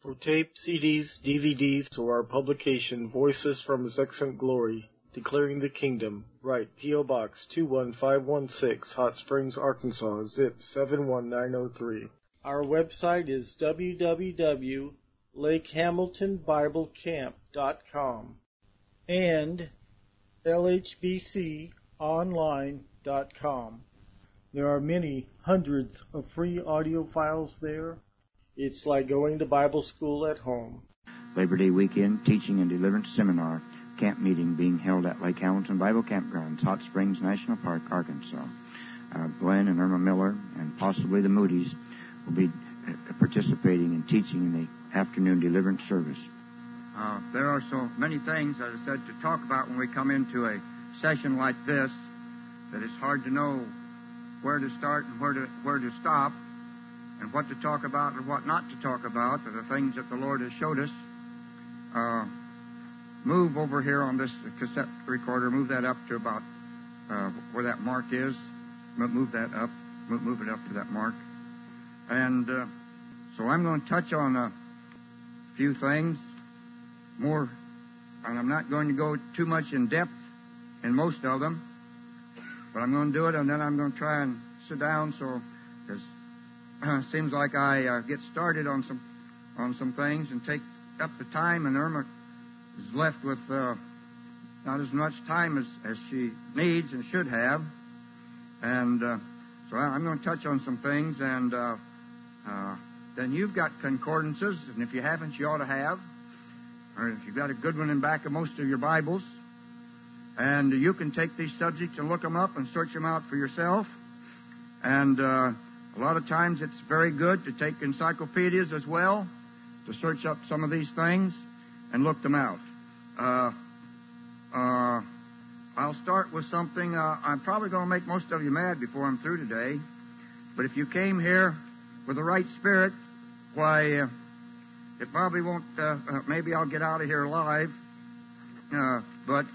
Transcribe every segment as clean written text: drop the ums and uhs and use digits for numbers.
For tape, CDs, DVDs, to our publication, Voices from His Excellent Glory, Declaring the Kingdom, write P.O. Box 21516, Hot Springs, Arkansas, zip 71903. Our website is www.lakehamiltonbiblecamp.com and lhbconline.com. There are many hundreds of free audio files there. It's like going to Bible school at home. Labor Day weekend teaching and deliverance seminar camp meeting being held at Lake Hamilton Bible Campgrounds, Hot Springs National Park, Arkansas. Glenn and Irma Miller and possibly the Moody's will be participating and teaching in the afternoon deliverance service. There are so many things, as I said, to talk about when we come into a session like this that it's hard to know where to start and where to stop and what to talk about and what not to talk about, are the things that the Lord has showed us. Move over here on this cassette recorder, move that up to about where that mark is. Move that up, move it up to that mark. And so I'm going to touch on a few things more, and I'm not going to go too much in depth in most of them, but I'm going to do it, and then I'm going to try and sit down, so because it seems like I get started on some things and take up the time, and Irma is left with not as much time as she needs and should have. And so I'm going to touch on some things, and then you've got concordances, and if you haven't, you ought to have. Or if you've got a good one in back of most of your Bibles. And you can take these subjects and look them up and search them out for yourself. And a lot of times it's very good to take encyclopedias as well, to search up some of these things and look them out. I'll start with something. I'm probably going to make most of you mad before I'm through today. But if you came here with the right spirit, why, it probably won't, maybe I'll get out of here alive. But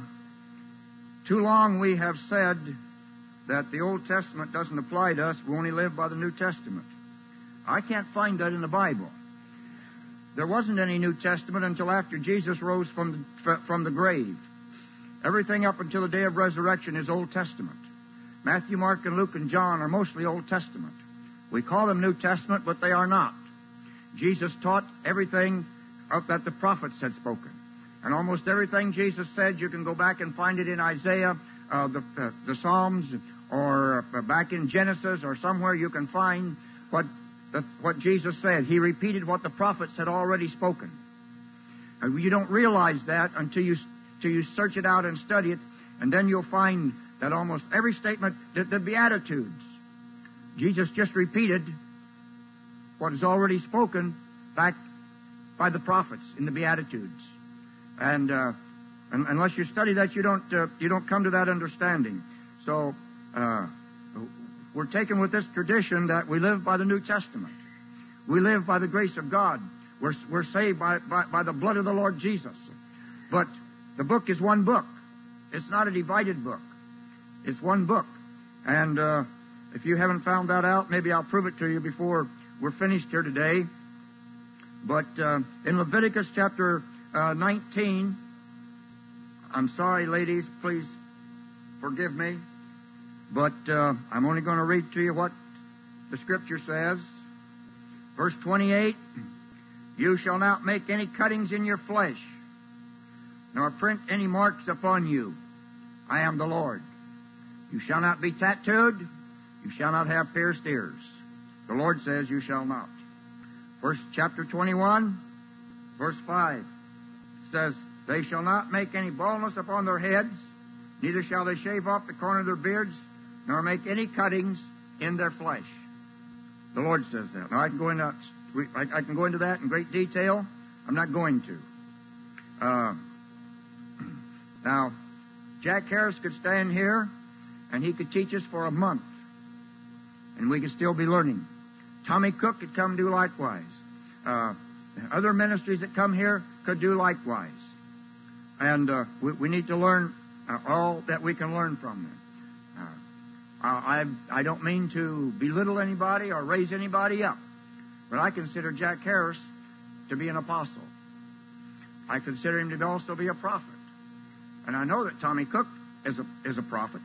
too long we have said that the Old Testament doesn't apply to us. We only live by the New Testament. I can't find that in the Bible. There wasn't any New Testament until after Jesus rose from the grave. Everything up until the day of resurrection is Old Testament. Matthew, Mark, and Luke, and John are mostly Old Testament. We call them New Testament, but they are not. Jesus taught everything that the prophets had spoken. And almost everything Jesus said, you can go back and find it in Isaiah, the Psalms, or back in Genesis, or somewhere you can find what Jesus said. He repeated what the prophets had already spoken. And you don't realize that until you search it out and study it, and then you'll find that almost every statement, the Beatitudes, Jesus just repeated what is already spoken back by the prophets in the Beatitudes. And unless you study that, you don't come to that understanding. So we're taken with this tradition that we live by the New Testament. We live by the grace of God. We're saved by the blood of the Lord Jesus. But the book is one book. It's not a divided book. It's one book. And if you haven't found that out, maybe I'll prove it to you before we're finished here today. But in Leviticus chapter 19, I'm sorry, ladies, please forgive me, but I'm only going to read to you what the Scripture says. Verse 28, you shall not make any cuttings in your flesh, nor print any marks upon you. I am the Lord. You shall not be tattooed. You shall not have pierced ears. The Lord says you shall not. Chapter 21, verse 5 says, they shall not make any baldness upon their heads, neither shall they shave off the corner of their beards, nor make any cuttings in their flesh. The Lord says that. Now, I can go into that in great detail. I'm not going to. Now, Jack Harris could stand here, and he could teach us for a month, and we could still be learning. Tommy Cook could come do likewise. Other ministries that come here could do likewise. And we need to learn all that we can learn from them. I don't mean to belittle anybody or raise anybody up, but I consider Jack Harris to be an apostle. I consider him to also be a prophet. And I know that Tommy Cook is a prophet.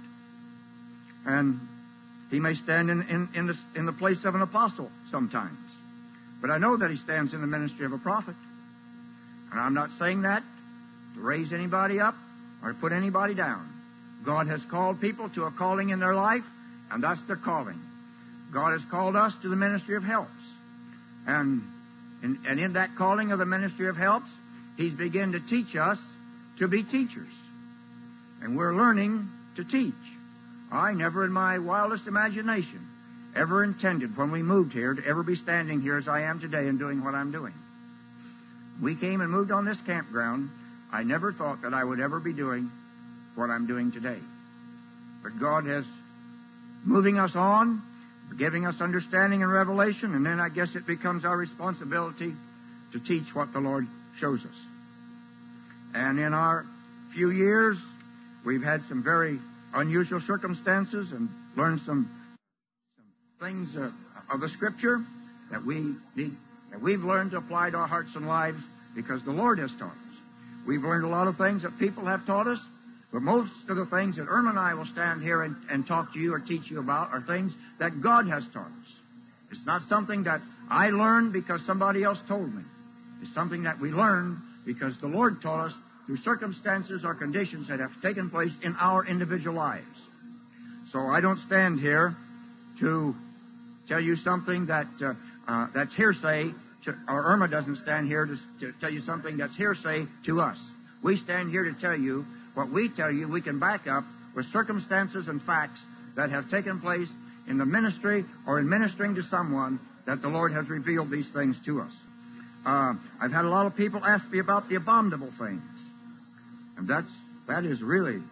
And he may stand in the place of an apostle sometimes. But I know that he stands in the ministry of a prophet. And I'm not saying that to raise anybody up or to put anybody down. God has called people to a calling in their life, and that's their calling. God has called us to the ministry of helps. And in that calling of the ministry of helps, He's begun to teach us to be teachers. And we're learning to teach. I never in my wildest imagination ever intended when we moved here to ever be standing here as I am today and doing what I'm doing. We came and moved on this campground. I never thought that I would ever be doing what I'm doing today. But God has moving us on, giving us understanding and revelation, and then I guess it becomes our responsibility to teach what the Lord shows us. And in our few years, we've had some very unusual circumstances and learned some things of the Scripture that we've learned to apply to our hearts and lives because the Lord has taught us. We've learned a lot of things that people have taught us, but most of the things that Irma and I will stand here and talk to you or teach you about are things that God has taught us. It's not something that I learned because somebody else told me. It's something that we learned because the Lord taught us through circumstances or conditions that have taken place in our individual lives. So I don't stand here to tell you something that's hearsay, or Irma doesn't stand here to tell you something that's hearsay to us. We stand here to tell you what we tell you we can back up with circumstances and facts that have taken place in the ministry or in ministering to someone that the Lord has revealed these things to us. I've had a lot of people ask me about the abominable things. And that is really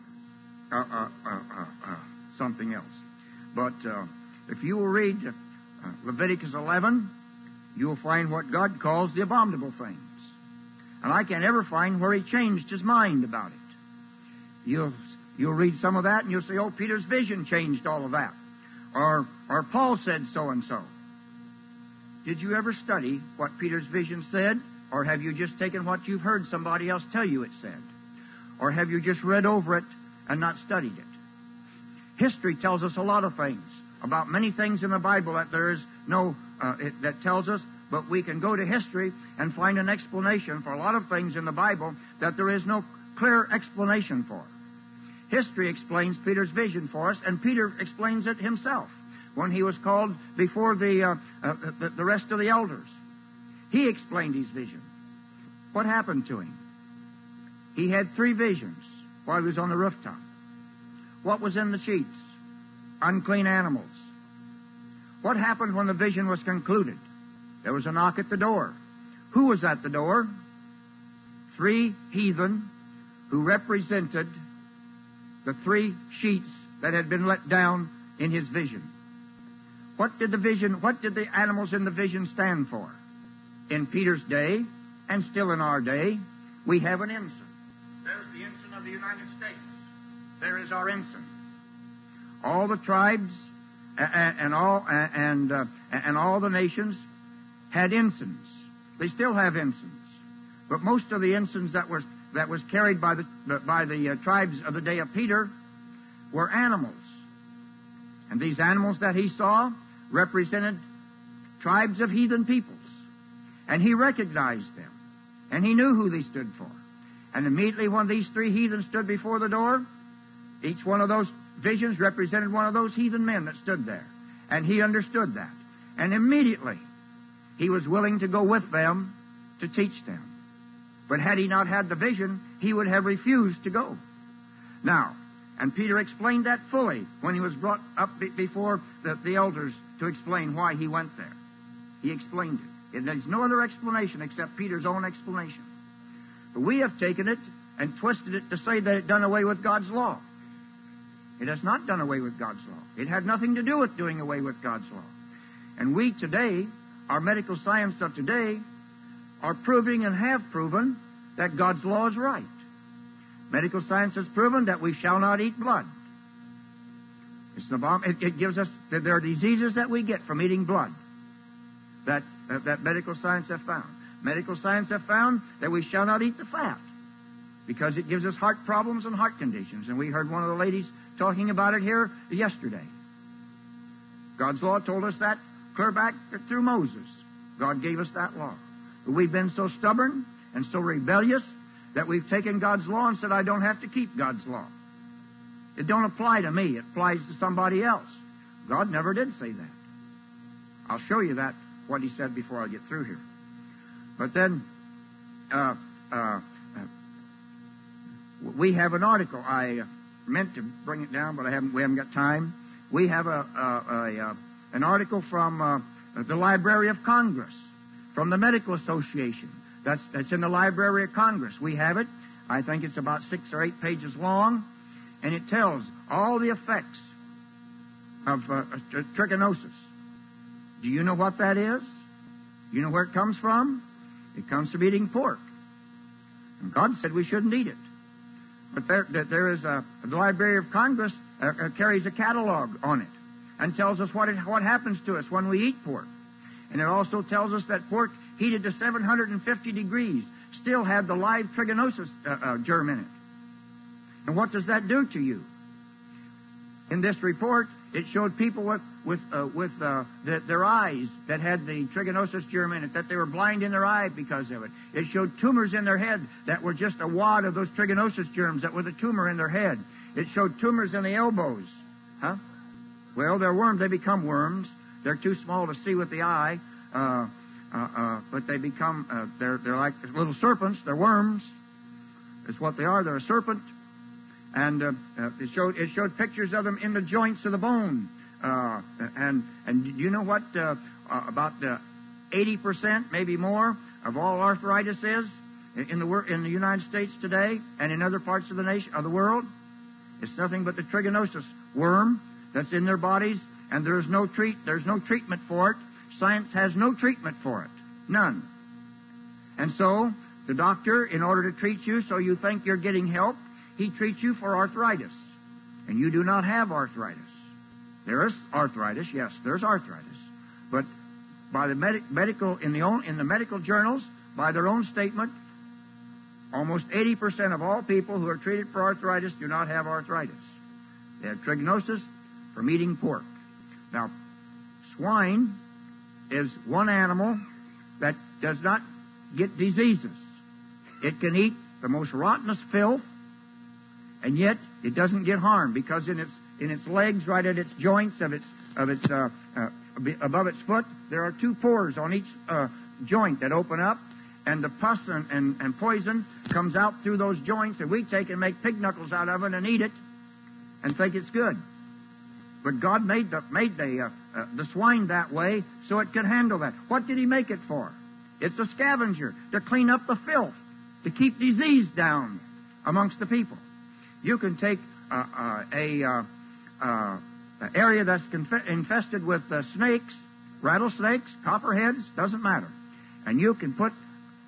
something else. But if you will read Leviticus 11, you will find what God calls the abominable things. And I can't ever find where He changed His mind about it. You'll read some of that and you'll say, oh, Peter's vision changed all of that. Or Paul said so and so. Did you ever study what Peter's vision said? Or have you just taken what you've heard somebody else tell you it said? Or have you just read over it and not studied it? History tells us a lot of things about many things in the Bible that there is no, that tells us, but we can go to history and find an explanation for a lot of things in the Bible that there is no clear explanation for. History explains Peter's vision for us, and Peter explains it himself when he was called before the rest of the elders. He explained his vision. What happened to him? He had 3 visions while he was on the rooftop. What was in the sheets? Unclean animals. What happened when the vision was concluded? There was a knock at the door. Who was at the door? 3 heathen who represented the 3 sheets that had been let down in his vision. What did the animals in the vision stand for? In Peter's day, and still in our day, we have an ensign. There's the ensign of the United States. There is our ensign. All the tribes and all the nations had ensigns. They still have ensigns. But most of the ensigns that was carried by the tribes of the day of Peter were animals. And these animals that he saw represented tribes of heathen peoples. And he recognized them. And he knew who they stood for. And immediately when these 3 heathens stood before the door, each one of those visions represented one of those heathen men that stood there. And he understood that. And immediately he was willing to go with them to teach them. But had he not had the vision, he would have refused to go. Now, and Peter explained that fully when he was brought up before the elders to explain why he went there. He explained it. There's no other explanation except Peter's own explanation. But we have taken it and twisted it to say that it done away with God's law. It has not done away with God's law. It had nothing to do with doing away with God's law. And we today, our medical science of today, are proving and have proven that God's law is right. Medical science has proven that we shall not eat blood. It gives us that there are diseases that we get from eating blood that medical science have found. Medical science have found that we shall not eat the fat because it gives us heart problems and heart conditions. And we heard one of the ladies talking about it here yesterday. God's law told us that clear back through Moses. God gave us that law. But we've been so stubborn and so rebellious that we've taken God's law and said, I don't have to keep God's law. It don't apply to me. It applies to somebody else. God never did say that. I'll show you that, what he said before I get through here. But then, we have an article. I meant to bring it down, but we haven't got time. We have an article from the Library of Congress, from the Medical Association. That's in the Library of Congress. We have it. I think it's about 6 or 8 pages long, and it tells all the effects of trichinosis. Do you know what that is? You know where it comes from? It comes from eating pork. And God said we shouldn't eat it. But there is the Library of Congress carries a catalog on it and tells us what happens to us when we eat pork. And it also tells us that pork heated to 750 degrees still had the live trichinosis germ in it. And what does that do to you? In this report, it showed people with their eyes that had the trichinosis germ in it, that they were blind in their eye because of it. It showed tumors in their head that were just a wad of those trichinosis germs that were the tumor in their head. It showed tumors in the elbows. Huh? Well, they're worms. They become worms. They're too small to see with the eye, but they become, they're like little serpents. They're worms. That's what they are. They're a serpent. And it showed pictures of them in the joints of the bone. And you know what about 80%, maybe more, of all arthritis is in the United States today and in other parts of the world? It's nothing but the trichinosis worm that's in their bodies, and there's no treatment for it. Science has no treatment for it. None. And so the doctor, in order to treat you so you think you're getting help, he treats you for arthritis. And you do not have arthritis. There is arthritis, yes, there's arthritis. But by the in the medical journals, by their own statement, almost 80% of all people who are treated for arthritis do not have arthritis. They have trichinosis from eating pork. Now, swine is one animal that does not get diseases. It can eat the most rottenest filth, and yet it doesn't get harmed because in its legs, right at its joints above its foot, there are 2 pores on each joint that open up, and the pus and poison comes out through those joints, and we take and make pig knuckles out of it and eat it and think it's good. But God made the swine that way so it could handle that. What did He make it for? It's a scavenger to clean up the filth, to keep disease down amongst the people. You can take an area that's infested with snakes, rattlesnakes, copperheads, doesn't matter, and you can put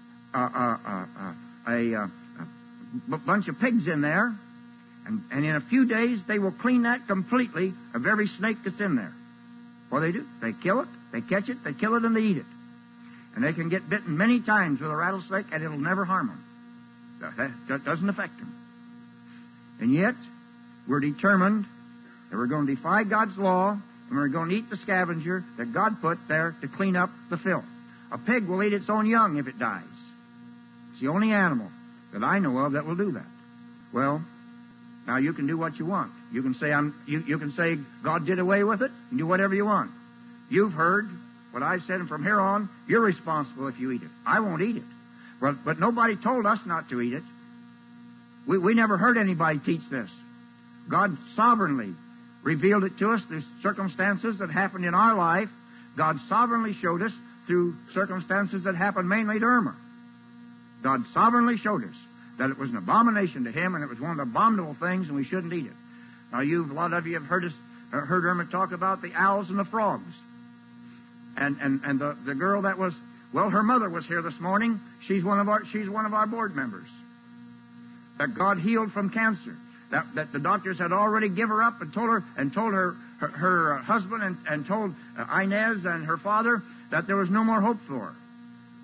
a bunch of pigs in there, and in a few days they will clean that completely of every snake that's in there. What do? They kill it, they catch it, they kill it, and they eat it. And they can get bitten many times with a rattlesnake, and it'll never harm them. That doesn't affect them. And yet, we're determined that we're going to defy God's law, and we're going to eat the scavenger that God put there to clean up the filth. A pig will eat its own young if it dies. It's the only animal that I know of that will do that. Well, now you can do what you want. You can say you can say God did away with it, and do whatever you want. You've heard what I said, and from here on, you're responsible if you eat it. I won't eat it. But nobody told us not to eat it. We never heard anybody teach this. God sovereignly revealed it to us through circumstances that happened in our life. God sovereignly showed us through circumstances that happened mainly to Irma. God sovereignly showed us that it was an abomination to Him, and it was one of the abominable things, and we shouldn't eat it. Now, a lot of you have heard Irma talk about the owls and the frogs. And the girl that was, well, her mother was here this morning. She's one of our board members. That God healed from cancer. That the doctors had already given her up and told her husband and told Inez and her father that there was no more hope for her.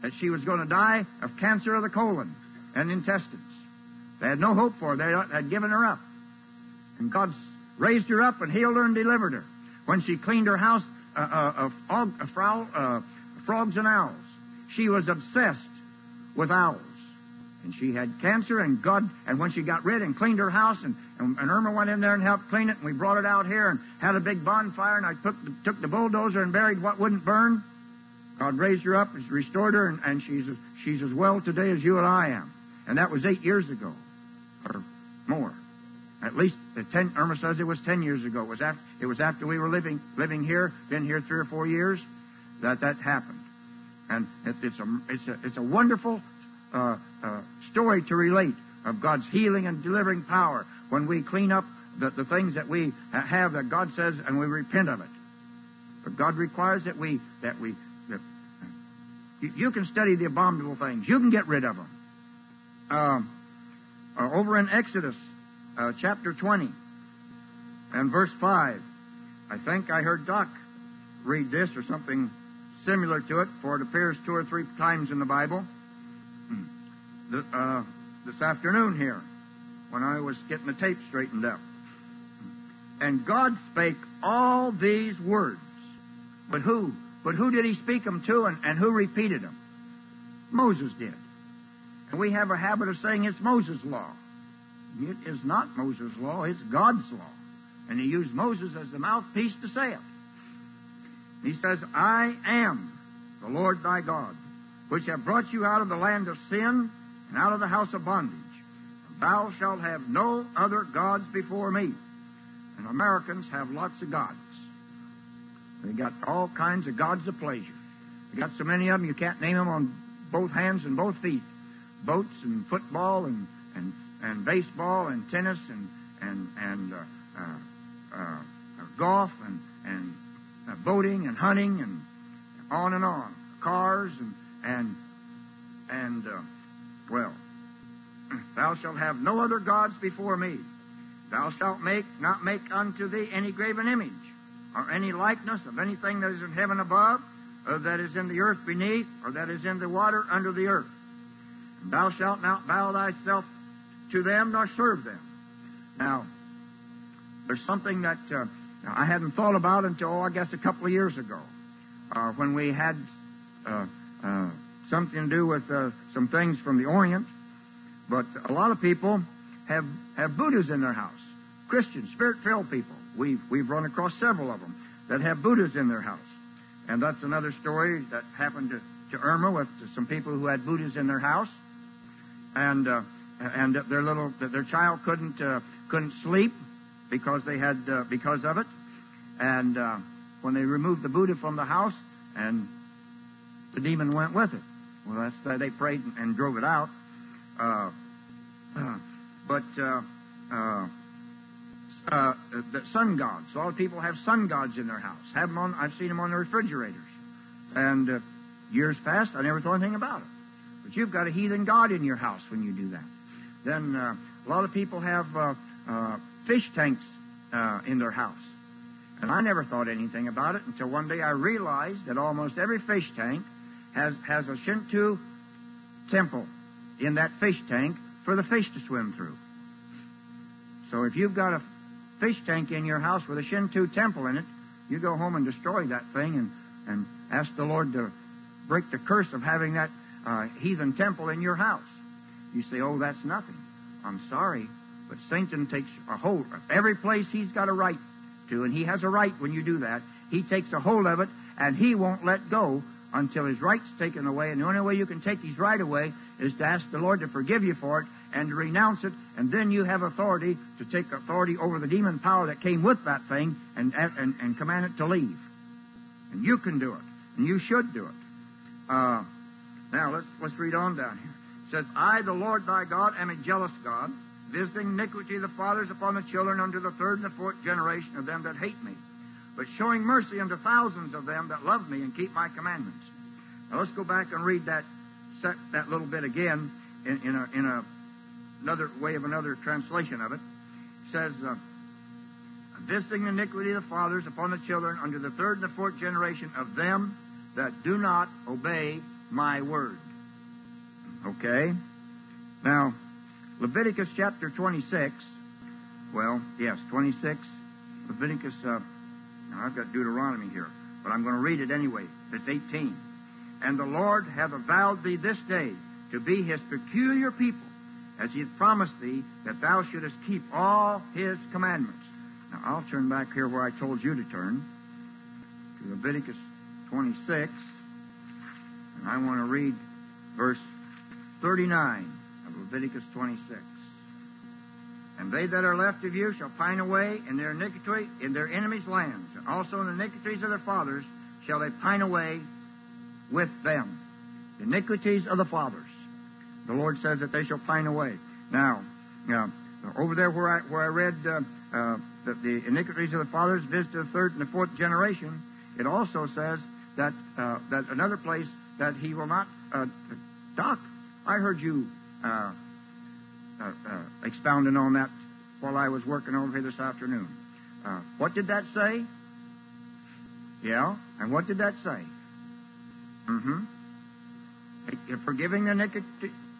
that she was going to die of cancer of the colon and intestines. They had no hope for her. They had given her up. And God raised her up and healed her and delivered her. When she cleaned her house of frogs and owls, she was obsessed with owls. And she had cancer, and when she got rid and cleaned her house, and Irma went in there and helped clean it, and we brought it out here and had a big bonfire, and I took the bulldozer and buried what wouldn't burn. God raised her up, restored her, and she's as well today as you and I am. And that was 8 years ago, or more. At least Irma says it was 10 years ago. It was after we were living here, been here 3 or 4 years, that happened. And it's a wonderful story to relate of God's healing and delivering power when we clean up the things that we have that God says and we repent of it. But God requires that you can study the abominable things. You can get rid of them. Over in Exodus chapter 20 and verse 5, I think I heard Doc read this or something similar to it, for it appears 2 or 3 times in the Bible. This afternoon here, when I was getting the tape straightened up. And God spake all these words. But who? But who did He speak them to, and who repeated them? Moses did. And we have a habit of saying it's Moses' law. It is not Moses' law, it's God's law. And He used Moses as the mouthpiece to say it. He says, I am the Lord thy God, which have brought you out of the land of sin and out of the house of bondage. And thou shalt have no other gods before me. And Americans have lots of gods. They got all kinds of gods of pleasure. They got so many of them you can't name them on both hands and both feet. Boats and football and baseball and tennis and golf and boating and hunting and on. Cars well, thou shalt have no other gods before me. Thou shalt not make unto thee any graven image, or any likeness of anything that is in heaven above, or that is in the earth beneath, or that is in the water under the earth. And thou shalt not bow thyself to them, nor serve them. Now, there's something that I hadn't thought about until, I guess, a couple of years ago, when we had something to do with some things from the Orient. But a lot of people have Buddhas in their house. Christian, Spirit-filled people. We've run across several of them that have Buddhas in their house. And that's another story that happened to Irma with some people who had Buddhas in their house. And their child couldn't sleep because of it. And when they removed the Buddha from the house, and the demon went with it. Well, they prayed and drove it out. The sun gods. A lot of people have sun gods in their house. I've seen them on the refrigerators. And years past, I never thought anything about it. But you've got a heathen god in your house when you do that. Then a lot of people have fish tanks in their house. And I never thought anything about it until one day I realized that almost every fish tank has a Shinto temple in that fish tank for the fish to swim through. So if you've got a fish tank in your house with a Shinto temple in it, you go home and destroy that thing and ask the Lord to break the curse of having that heathen temple in your house. You say, oh, that's nothing. I'm sorry, but Satan takes a hold of every place he's got a right to, and he has a right when you do that. He takes a hold of it, and he won't let go until his right's taken away. And the only way you can take his right away is to ask the Lord to forgive you for it and to renounce it, and then you have authority to take authority over the demon power that came with that thing and command it to leave. And you can do it, and you should do it. Now let's read on down here. It says, I, the Lord thy God, am a jealous God, visiting iniquity of the fathers upon the children unto the 3rd and the 4th generation of them that hate me, but showing mercy unto thousands of them that love me and keep my commandments. Now let's go back and read that little bit again in another way of another translation of it. It says, visiting the iniquity of the fathers upon the children unto the 3rd and the 4th generation of them that do not obey my word. Okay? Now, Leviticus chapter 26. Well, yes, 26. Leviticus, now I've got Deuteronomy here, but I'm going to read it anyway. It's 18. And the Lord hath avowed thee this day to be his peculiar people, as he hath promised thee that thou shouldest keep all his commandments. Now, I'll turn back here where I told you to turn, to Leviticus 26, and I want to read verse 39 of Leviticus 26. And they that are left of you shall pine away in their iniquity in their enemies' lands, and also in the iniquities of their fathers shall they pine away with them. The iniquities of the fathers. The Lord says that they shall pine away. Now, over there where I read that the iniquities of the fathers visit the third and the fourth generation, it also says that another place that he will not. Doc, I heard you expounding on that while I was working over here this afternoon. What did that say? Yeah, and what did that say? Forgiving the iniquity,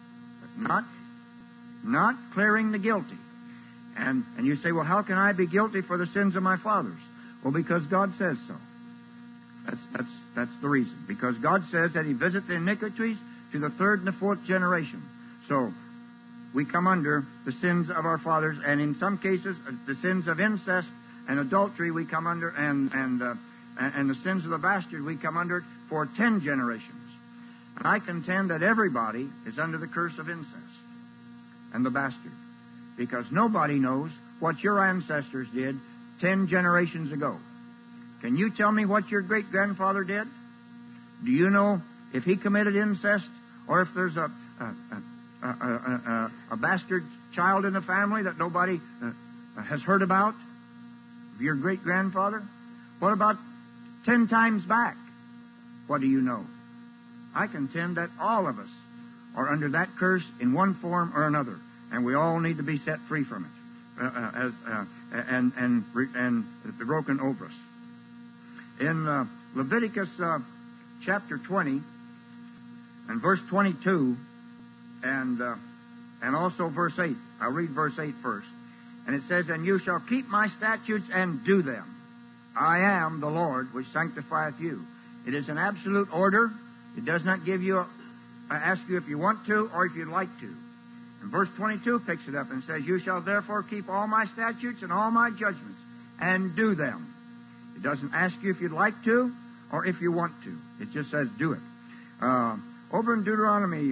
not clearing the guilty. And you say, well, how can I be guilty for the sins of my fathers? Well, because God says so. That's the reason. Because God says that he visits the iniquities to the third and the fourth generation. So we come under the sins of our fathers, and in some cases, the sins of incest and adultery we come under, and the sins of the bastard we come under for 10 generations. And I contend that everybody is under the curse of incest and the bastard, because nobody knows what your ancestors did 10 generations ago. Can you tell me what your great-grandfather did? Do you know if he committed incest, or if there's a bastard child in the family that nobody has heard about? Your great-grandfather? What about 10 times back? What do you know? I contend that all of us are under that curse in one form or another, and we all need to be set free from it, and broken over us. In Leviticus chapter 20 and verse 22 and also verse 8. I'll read verse 8 first. And it says, And you shall keep my statutes and do them. I am the Lord which sanctifieth you. It is an absolute order. It does not give you ask you if you want to or if you'd like to. And verse 22 picks it up and says, You shall therefore keep all my statutes and all my judgments and do them. It doesn't ask you if you'd like to or if you want to. It just says do it. Over in Deuteronomy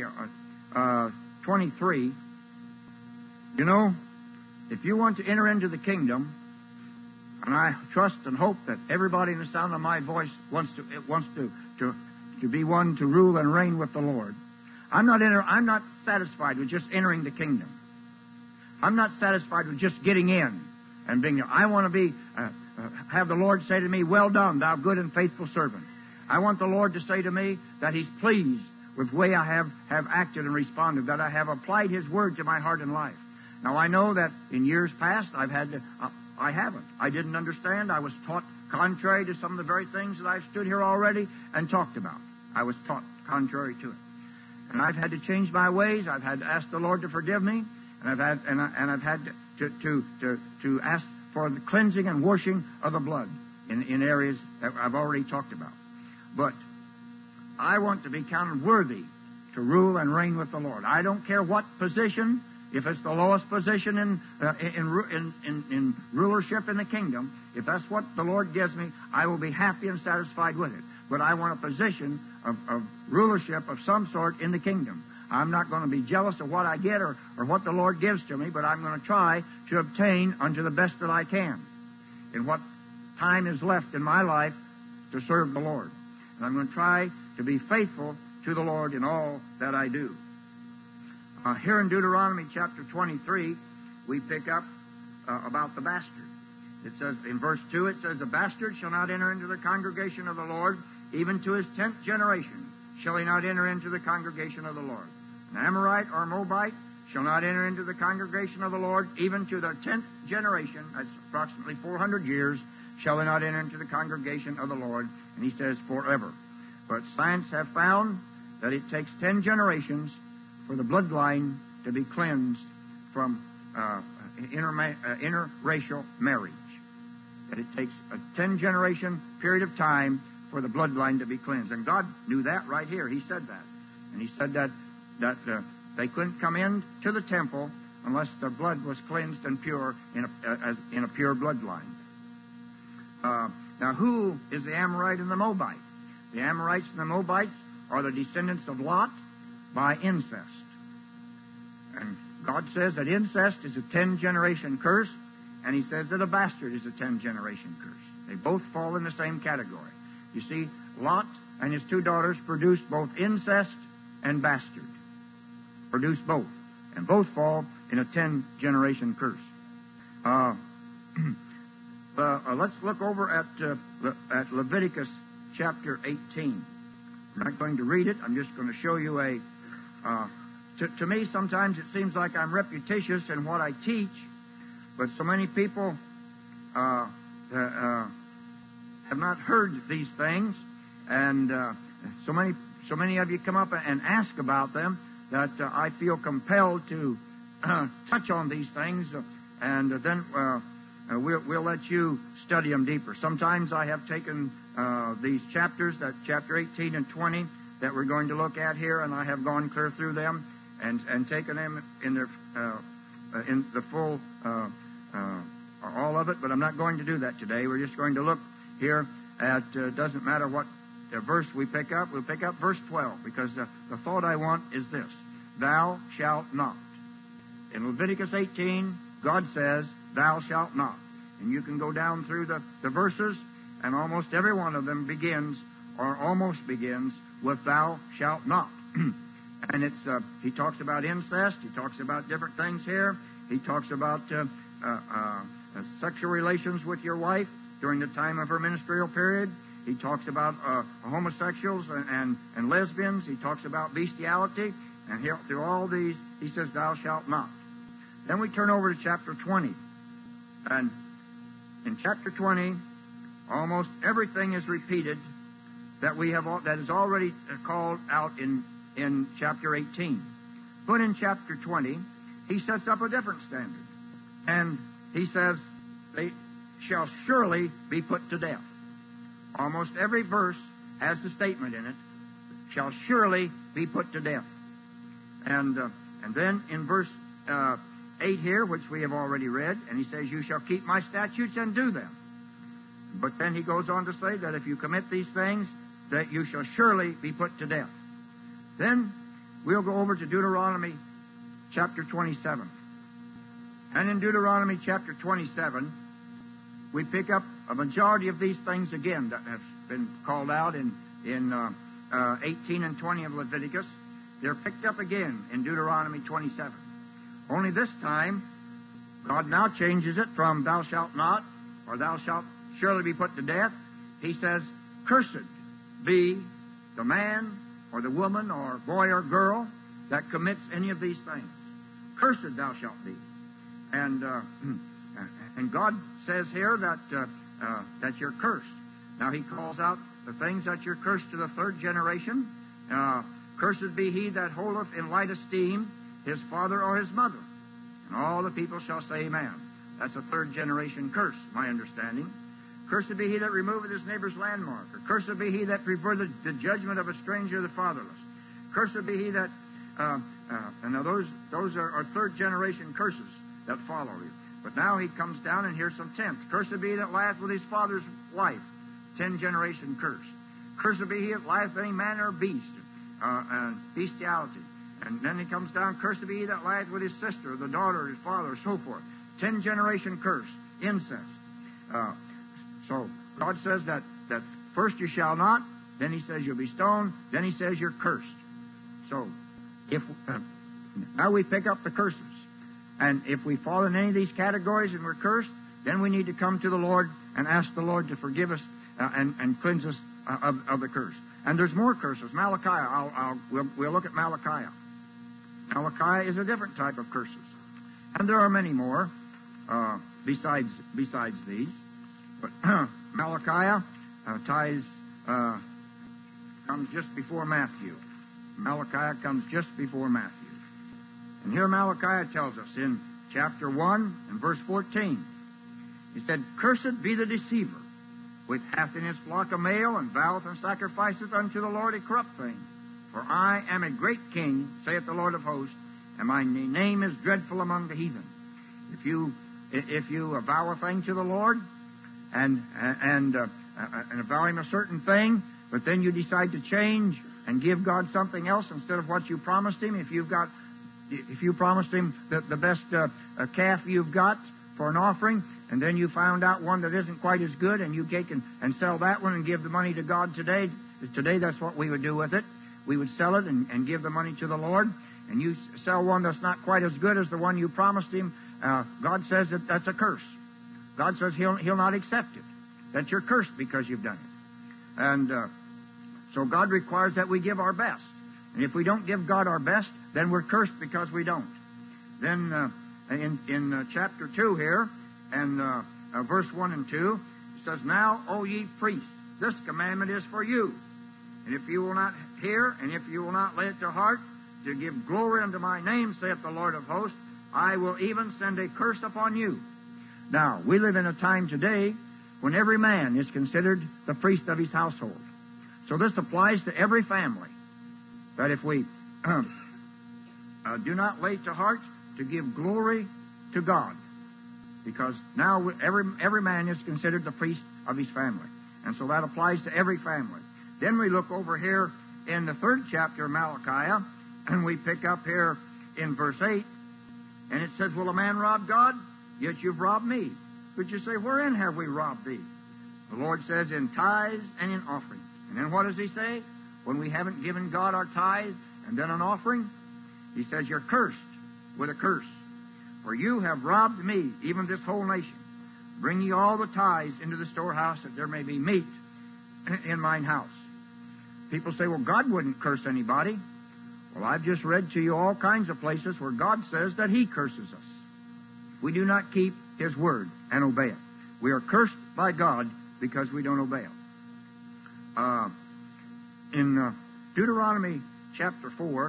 23, you know, if you want to enter into the kingdom, and I trust and hope that everybody in the sound of my voice wants to be one to rule and reign with the Lord. I'm not satisfied with just entering the kingdom. I'm not satisfied with just getting in and being there. I want to be have the Lord say to me, Well done, thou good and faithful servant. I want the Lord to say to me that He's pleased with the way I have acted and responded, that I have applied His word to my heart and life. Now, I know that in years past I haven't. I didn't understand. I was taught contrary to some of the very things that I've stood here already and talked about. I was taught contrary to it. And I've had to change my ways. I've had to ask the Lord to forgive me. And I've had to ask for the cleansing and washing of the blood in areas that I've already talked about. But I want to be counted worthy to rule and reign with the Lord. I don't care what position. If it's the lowest position in rulership in the kingdom, if that's what the Lord gives me, I will be happy and satisfied with it. But I want a position of rulership of some sort in the kingdom. I'm not going to be jealous of what I get or what the Lord gives to me, but I'm going to try to obtain unto the best that I can in what time is left in my life to serve the Lord. And I'm going to try to be faithful to the Lord in all that I do. Here in Deuteronomy chapter 23, we pick up about the bastard. It says, in verse 2, it says, The bastard shall not enter into the congregation of the Lord, even to his 10th generation shall he not enter into the congregation of the Lord. An Amorite or Moabite shall not enter into the congregation of the Lord, even to their 10th generation, that's approximately 400 years, shall they not enter into the congregation of the Lord. And he says, forever. But science have found that it takes 10 generations for the bloodline to be cleansed from interracial marriage. That it takes a 10-generation period of time for the bloodline to be cleansed. And God knew that right here. He said that. And He said that they couldn't come into the temple unless their blood was cleansed and pure in a pure bloodline. Now, who is the Amorite and the Moabite? The Amorites and the Moabites are the descendants of Lot by incest. And God says that incest is a 10-generation curse, and He says that a bastard is a 10-generation curse. They both fall in the same category. You see, Lot and his 2 daughters produced both incest and bastard. Produced both. And both fall in a 10-generation curse. Let's look over at Leviticus chapter 18. I'm not going to read it. I'm just going to show you to me, sometimes it seems like I'm repetitious in what I teach, but so many people have not heard these things, and so many of you come up and ask about them that I feel compelled to touch on these things, and then we'll let you study them deeper. Sometimes I have taken these chapters, that chapter 18 and 20 that we're going to look at here, and I have gone clear through them and taken them in the full all of it, but I'm not going to do that today. We're just going to look here at, doesn't matter what verse we pick up, we'll pick up verse 12, because the thought I want is this: thou shalt not. In Leviticus 18, God says, thou shalt not. And you can go down through the verses, and almost every one of them begins, or almost begins, with thou shalt not. And he talks about incest, he talks about different things here, he talks about sexual relations with your wife during the time of her ministerial period, he talks about homosexuals and lesbians, he talks about bestiality, and through all these, he says, thou shalt not. Then we turn over to chapter 20. And in chapter 20, almost everything is repeated that is already called out in chapter 18. But in chapter 20, he sets up a different standard. And he says, they shall surely be put to death. Almost every verse has the statement in it, shall surely be put to death. And then in verse 8 here, which we have already read, and he says, you shall keep my statutes and do them. But then he goes on to say that if you commit these things, that you shall surely be put to death. Then we'll go over to Deuteronomy chapter 27. And in Deuteronomy chapter 27, we pick up a majority of these things again that have been called out in 18 and 20 of Leviticus. They're picked up again in Deuteronomy 27. Only this time, God now changes it from thou shalt not, or thou shalt surely be put to death. He says, cursed be the man or the woman or boy or girl that commits any of these things. Cursed thou shalt be. And God says here that you're cursed. Now he calls out the things that you're cursed to the 3rd generation. Cursed be he that holdeth in light esteem his father or his mother. And all the people shall say amen. That's a 3rd generation curse, my understanding. Cursed be he that removeth his neighbor's landmark. Or cursed be he that preferred the judgment of a stranger, the fatherless. Cursed be he that... and now those are 3rd generation curses that follow you. But now he comes down, and here's some 10th. Cursed be he that lieth with his father's wife. 10 generation curse. Cursed be he that lieth with any man or beast. And bestiality. And then he comes down, cursed be he that lieth with his sister, or the daughter, or his father, or so forth. 10 generation curse. Incest. So God says that first you shall not, then he says you'll be stoned, then he says you're cursed. So now we pick up the curses. And if we fall in any of these categories and we're cursed, then we need to come to the Lord and ask the Lord to forgive us and cleanse us of the curse. And there's more curses. Malachi, we'll look at Malachi. Malachi is a different type of curses. And there are many more besides these. But Malachi comes just before Matthew. Malachi comes just before Matthew. And here Malachi tells us in chapter 1 and verse 14. He said, Cursed be the deceiver, which hath in his flock a male, and voweth and sacrificeth unto the Lord a corrupt thing. For I am a great king, saith the Lord of hosts, and my name is dreadful among the heathen. If you vow a thing to the Lord, and vow him a certain thing, but then you decide to change and give God something else instead of what you promised him, if you promised him the best calf you've got for an offering, and then you found out one that isn't quite as good, and you take and sell that one and give the money to God today. Today, that's what we would do with it. We would sell it and give the money to the Lord. And you sell one that's not quite as good as the one you promised him. God says that's a curse. God says He'll not accept it. That you're cursed because you've done it. And so God requires that we give our best. And if we don't give God our best, then we're cursed because we don't. Then in chapter 2 here, and verse 1 and 2, it says, Now, O ye priests, this commandment is for you. And if you will not hear, and if you will not lay it to heart, to give glory unto my name, saith the Lord of hosts, I will even send a curse upon you. Now, we live in a time today when every man is considered the priest of his household. So this applies to every family. That if we do not lay to heart to give glory to God, because now every man is considered the priest of his family. And so that applies to every family. Then we look over here in the 3rd chapter of Malachi, and we pick up here in verse 8, and it says, Will a man rob God? Yet you've robbed me. But you say, Wherein have we robbed thee? The Lord says, In tithes and in offerings. And then what does he say? When we haven't given God our tithe and then an offering, he says, You're cursed with a curse. For you have robbed me, even this whole nation. Bring ye all the tithes into the storehouse, that there may be meat in mine house. People say, Well, God wouldn't curse anybody. Well, I've just read to you all kinds of places where God says that He curses us. We do not keep His word and obey it. We are cursed by God because we don't obey it. In Deuteronomy chapter 4,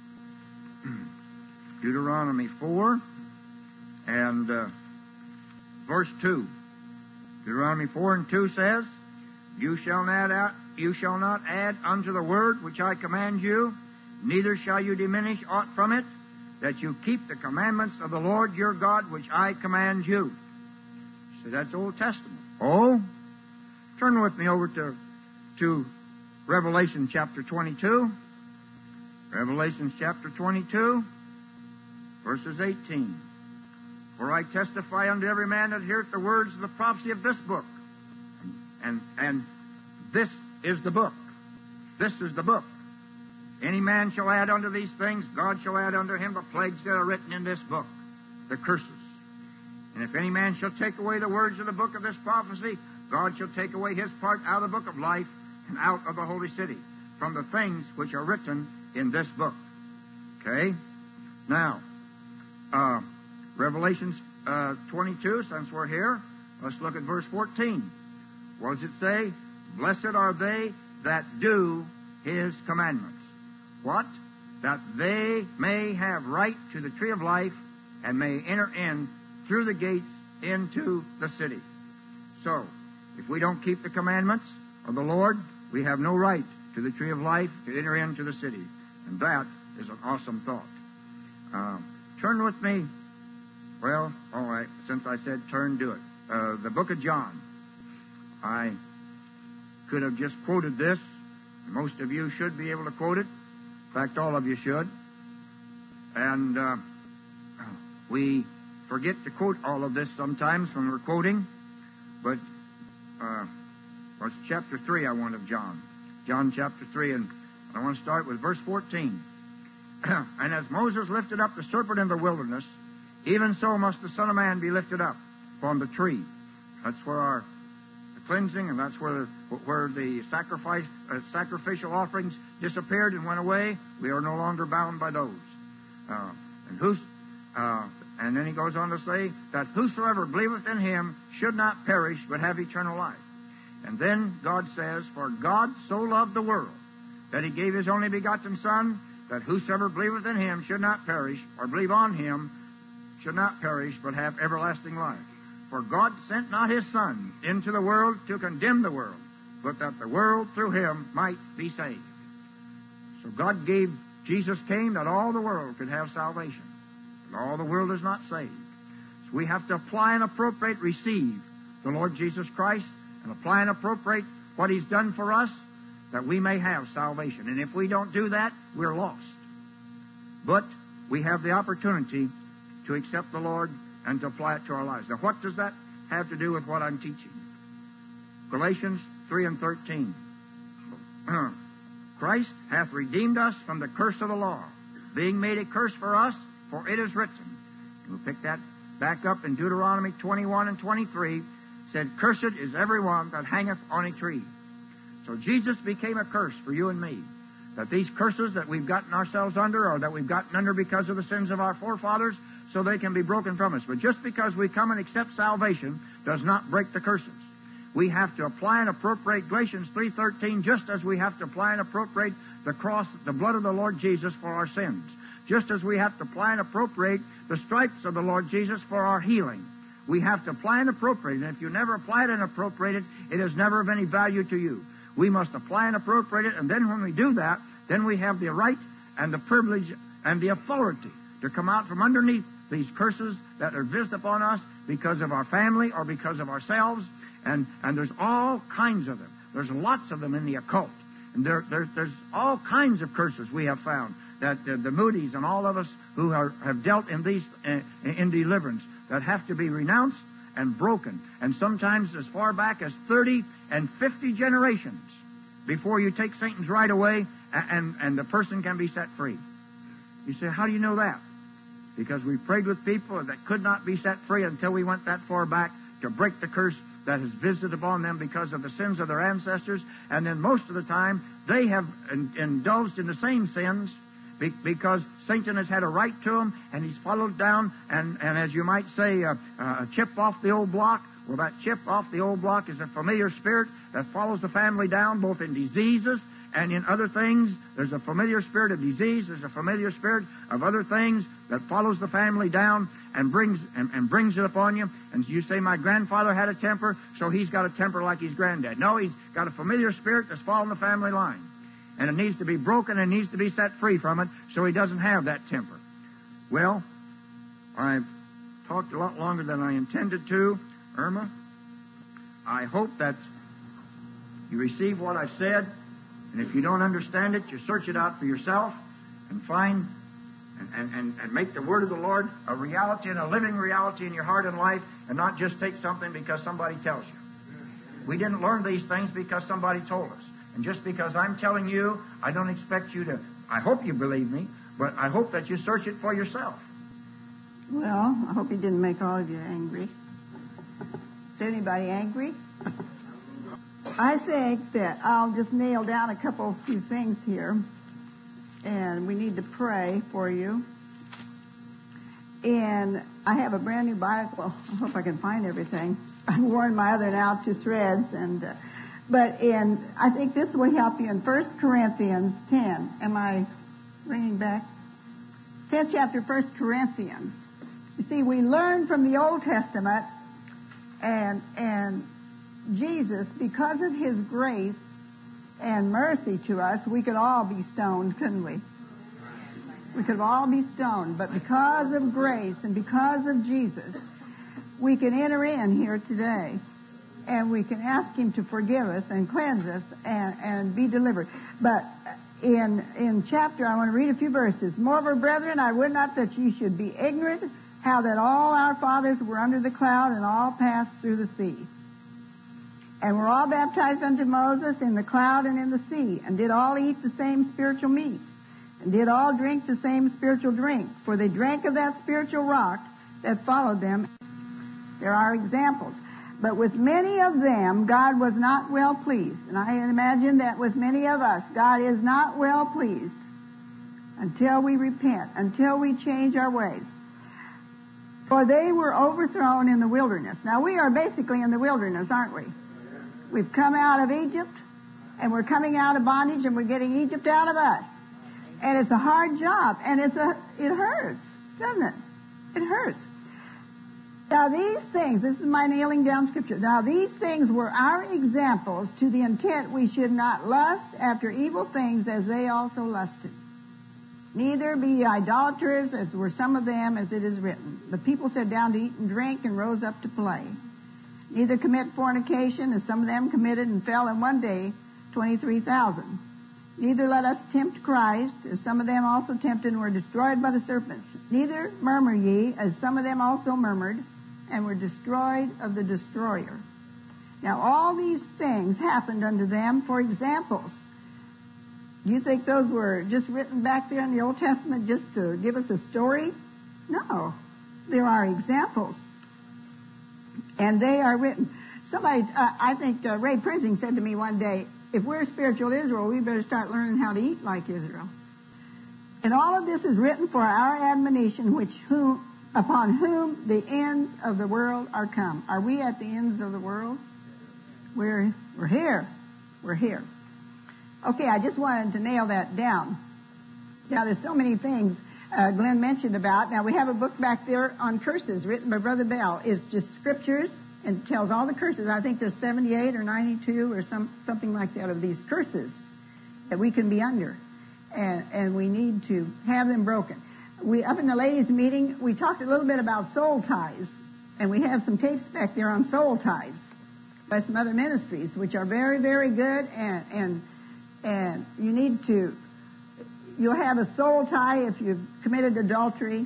Deuteronomy 4 and verse 2. Deuteronomy 4 and 2 says, You shall not add unto the word which I command you, neither shall you diminish aught from it, that you keep the commandments of the Lord your God which I command you. So that's Old Testament. Oh, turn with me over to Revelation chapter 22. Revelation chapter 22, verses 18. For I testify unto every man that heareth the words of the prophecy of this book. And this is the book. This is the book. Any man shall add unto these things, God shall add unto him the plagues that are written in this book, the curses. And if any man shall take away the words of the book of this prophecy, God shall take away his part out of the book of life and out of the holy city, from the things which are written in this book. Okay? Now, Revelation 22, since we're here, let's look at verse 14. What does it say? Blessed are they that do His commandments. What? That they may have right to the tree of life and may enter in through the gates into the city. So, if we don't keep the commandments of the Lord, we have no right to the tree of life to enter into the city. And that is an awesome thought. Turn with me. Well, all right, since I said turn, do it. The book of John. I could have just quoted this. Most of you should be able to quote it. In fact, all of you should. And we forget to quote all of this sometimes when we're quoting. But it's chapter 3 I want of John. John chapter 3, and I want to start with verse 14. And as Moses lifted up the serpent in the wilderness, even so must the Son of Man be lifted up upon the tree. That's where the cleansing, and that's where the sacrificial offerings disappeared and went away. We are no longer bound by those. And then he goes on to say that whosoever believeth in him should not perish but have eternal life. And then God says, For God so loved the world that He gave His only begotten Son, that whosoever believeth in Him should not perish, or believe on Him should not perish, but have everlasting life. For God sent not His Son into the world to condemn the world, but that the world through Him might be saved. So God gave, Jesus came that all the world could have salvation. But all the world is not saved. So we have to apply and appropriate, receive the Lord Jesus Christ, and apply and appropriate what He's done for us, that we may have salvation. And if we don't do that, we're lost. But we have the opportunity to accept the Lord and to apply it to our lives. Now, what does that have to do with what I'm teaching? Galatians 3:13. Christ hath redeemed us from the curse of the law, being made a curse for us, for it is written. And we'll pick that back up in Deuteronomy 21:23. Said, cursed is every one that hangeth on a tree. So Jesus became a curse for you and me. That these curses that we've gotten ourselves under, or that we've gotten under because of the sins of our forefathers, so they can be broken from us. But just because we come and accept salvation does not break the curses. We have to apply and appropriate Galatians 3:13 just as we have to apply and appropriate the cross, the blood of the Lord Jesus for our sins. Just as we have to apply and appropriate the stripes of the Lord Jesus for our healing. We have to apply and appropriate it. And if you never apply it and appropriate it, it is never of any value to you. We must apply and appropriate it, and then when we do that, then we have the right and the privilege and the authority to come out from underneath these curses that are visited upon us because of our family or because of ourselves. And there's all kinds of them. There's lots of them in the occult. And there's all kinds of curses we have found that the Moody's and all of us who have dealt in these in deliverance that have to be renounced and broken. And sometimes as far back as 30 and 50 generations before you take Satan's right away and the person can be set free. You say, how do you know that? Because we prayed with people that could not be set free until we went that far back to break the curse that has visited upon them because of the sins of their ancestors. And then most of the time, they have indulged in the same sins because Satan has had a right to them, and he's followed down, and as you might say, a chip off the old block. Well, that chip off the old block is a familiar spirit that follows the family down, both in diseases and in other things. There's a familiar spirit of disease. There's a familiar spirit of other things that follows the family down and brings it upon you. And you say, my grandfather had a temper, so he's got a temper like his granddad. No, he's got a familiar spirit that's following the family line. And it needs to be broken and needs to be set free from it so he doesn't have that temper. Well, I've talked a lot longer than I intended to. Irma, I hope that you receive what I've said. And if you don't understand it, you search it out for yourself and find and make the Word of the Lord a reality and a living reality in your heart and life, and not just take something because somebody tells you. We didn't learn these things because somebody told us. And just because I'm telling you, I don't expect you to, I hope you believe me, but I hope that you search it for yourself. Well, I hope he didn't make all of you angry. Is anybody angry? I think that I'll just nail down a few things here. And we need to pray for you. And I have a brand new Bible. I hope I can find everything. I've worn my other now to shreds. But I think this will help you in 1 Corinthians 10. Am I bringing back? 10th chapter, 1 Corinthians. You see, we learn from the Old Testament and Jesus, because of His grace and mercy to us, we could all be stoned, couldn't we? We could all be stoned. But because of grace and because of Jesus, we can enter in here today. And we can ask Him to forgive us and cleanse us and be delivered. But in chapter, I want to read a few verses. Moreover, brethren, I would not that ye should be ignorant how that all our fathers were under the cloud and all passed through the sea. And were all baptized unto Moses in the cloud and in the sea, and did all eat the same spiritual meat, and did all drink the same spiritual drink, for they drank of that spiritual rock that followed them. There are examples. But with many of them, God was not well pleased. And I imagine that with many of us, God is not well pleased until we repent, until we change our ways. For they were overthrown in the wilderness. Now, we are basically in the wilderness, aren't we? We've come out of Egypt. And we're coming out of bondage and we're getting Egypt out of us. And it's a hard job. And it hurts, doesn't it? It hurts. Now these things, this is my nailing down scripture. Now these things were our examples to the intent we should not lust after evil things as they also lusted. Neither be ye idolaters, as were some of them, as it is written. The people sat down to eat and drink and rose up to play. Neither commit fornication, as some of them committed and fell in one day 23,000. Neither let us tempt Christ, as some of them also tempted and were destroyed by the serpents. Neither murmur ye, as some of them also murmured and were destroyed of the destroyer. Now all these things happened unto them for examples. Do you think those were just written back there in the Old Testament just to give us a story? No. There are examples. And they are written. Somebody, I think Ray Prinzing said to me one day, if we're spiritual Israel, we better start learning how to eat like Israel. And all of this is written for our admonition, upon whom the ends of the world are come. Are we at the ends of the world? We're here. We're here. Okay, I just wanted to nail that down. Now, there's so many things Glenn mentioned about. Now, we have a book back there on curses written by Brother Bell. It's just scriptures and tells all the curses. I think there's 78 or 92 or something like that of these curses that we can be under. And we need to have them broken. Up in the ladies' meeting, we talked a little bit about soul ties. And we have some tapes back there on soul ties by some other ministries, which are very, very good. And you need to, you'll have a soul tie if you've committed adultery,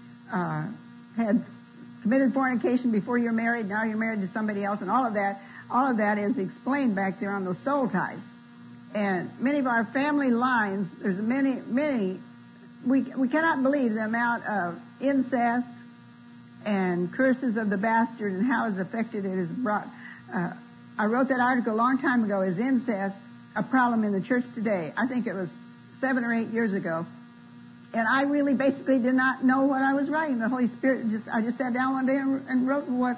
had committed fornication before you're married, now you're married to somebody else, and all of that is explained back there on those soul ties. And many of our family lines, there's many, we cannot believe the amount of incest and curses of the bastard and how it's affected it has brought. I wrote that article a long time ago, Is Incest a Problem in the Church Today? I think it was 7 or 8 years ago. And I really basically did not know what I was writing. The Holy Spirit I just sat down one day and wrote what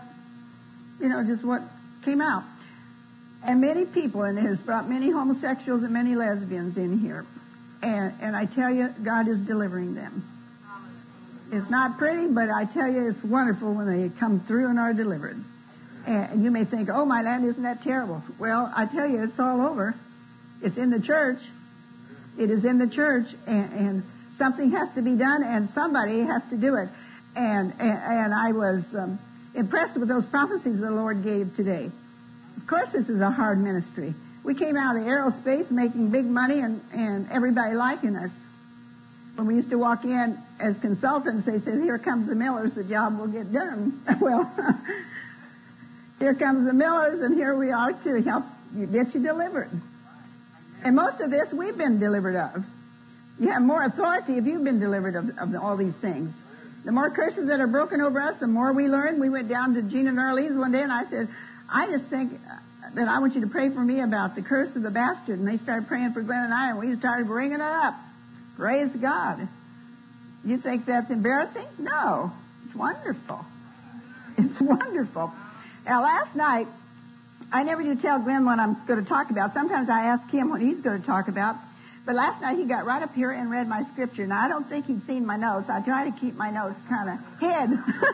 came out. And many people, and it has brought many homosexuals and many lesbians in here. And I tell you, God is delivering them. It's not pretty, but I tell you, it's wonderful when they come through and are delivered. And you may think, oh, my land, isn't that terrible? Well, I tell you, it's all over. It's in the church. It is in the church, and something has to be done, and somebody has to do it. And I was impressed with those prophecies the Lord gave today. Of course, this is a hard ministry. We came out of aerospace making big money and everybody liking us. When we used to walk in as consultants, they said, here comes the Millers, the job will get done. Well, here comes the Millers, and here we are to help you get you delivered. And most of this we've been delivered of. You have more authority if you've been delivered of all these things. The more curses that are broken over us, the more we learn. We went down to Gina and Arlene's one day, and I said, I just think that I want you to pray for me about the curse of the bastard. And they started praying for Glenn and I, and we started bringing it up. Praise God. You think that's embarrassing? No. It's wonderful. It's wonderful. Now, last night, I never do tell Glenn what I'm going to talk about. Sometimes I ask him what he's going to talk about. But last night he got right up here and read my scripture. Now, I don't think he'd seen my notes. I try to keep my notes kind of hid.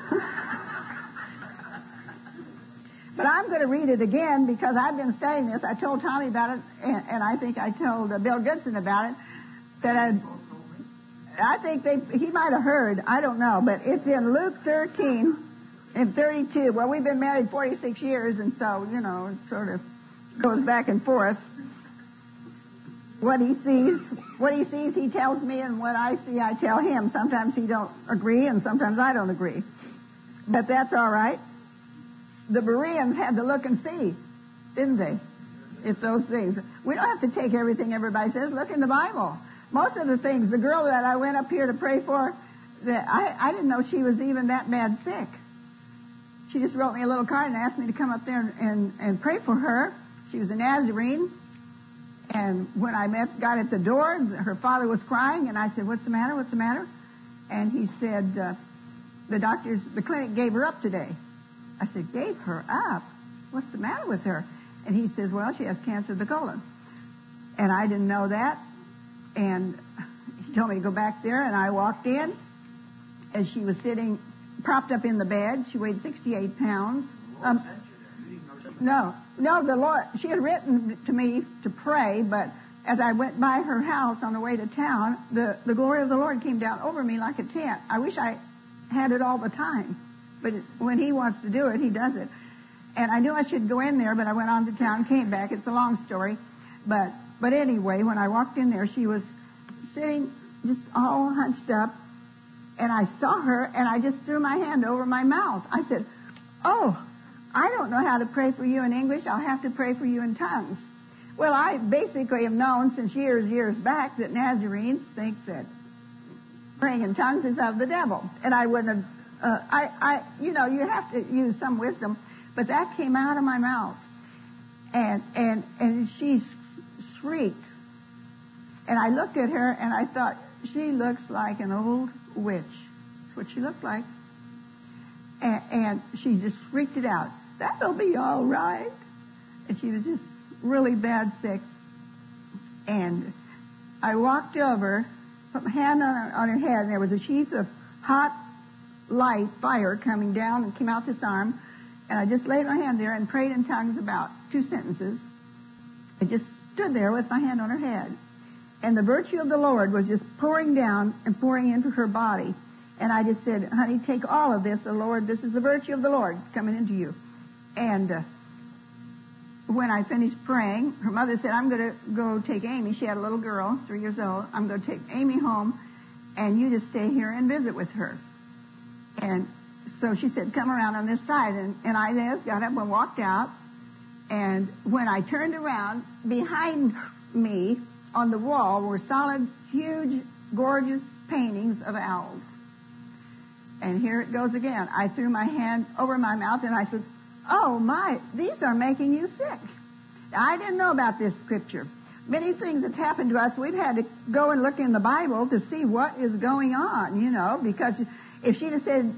But I'm going to read it again because I've been studying this. I told Tommy about it, and I think I told Bill Goodson about it. That I think he might have heard. I don't know. But it's in Luke 13 and 32. Well, we've been married 46 years, and so, it sort of goes back and forth. What he sees, he tells me, and what I see, I tell him. Sometimes he don't agree, and sometimes I don't agree. But that's all right. The Bereans had to look and see, didn't they? If those things. We don't have to take everything everybody says. Look in the Bible. Most of the things, the girl that I went up here to pray for, I didn't know she was even that bad sick. She just wrote me a little card and asked me to come up there and pray for her. She was a Nazarene. And when I got at the door, her father was crying, and I said, what's the matter? What's the matter? And he said, the clinic gave her up today. I said, gave her up? What's the matter with her? And he says, well, she has cancer of the colon. And I didn't know that. And he told me to go back there, and I walked in, and she was sitting propped up in the bed. She weighed 68 pounds. No, the Lord, she had written to me to pray, but as I went by her house on the way to town, the glory of the Lord came down over me like a tent. I wish I had it all the time, but when He wants to do it, He does it. And I knew I should go in there, but I went on to town, came back. It's a long story. But anyway, when I walked in there, she was sitting just all hunched up, and I saw her, and I just threw my hand over my mouth. I said, "Oh, I don't know how to pray for you in English. I'll have to pray for you in tongues." Well, I basically have known since years back that Nazarenes think that praying in tongues is of the devil. And I wouldn't have, you have to use some wisdom. But that came out of my mouth. And she shrieked. And I looked at her and I thought, she looks like an old witch. That's what she looked like. And she just shrieked it out. "That'll be all right." And she was just really bad sick. And I walked over, put my hand on her head, and there was a sheath of hot light, fire coming down and came out this arm. And I just laid my hand there and prayed in tongues about 2 sentences. I just stood there with my hand on her head. And the virtue of the Lord was just pouring down and pouring into her body. And I just said, "Honey, take all of this. The Lord, this is the virtue of the Lord coming into you." And when I finished praying, her mother said, "I'm going to go take Amy." She had a little girl, 3 years old. "I'm going to take Amy home, and you just stay here and visit with her." And so she said, "Come around on this side." And I just got up and walked out. And when I turned around, behind me on the wall were solid, huge, gorgeous paintings of owls. And here it goes again. I threw my hand over my mouth and I said, "Oh my, these are making you sick." Now, I didn't know about this scripture. Many things that's happened to us, we've had to go and look in the Bible to see what is going on, because if she'd have said,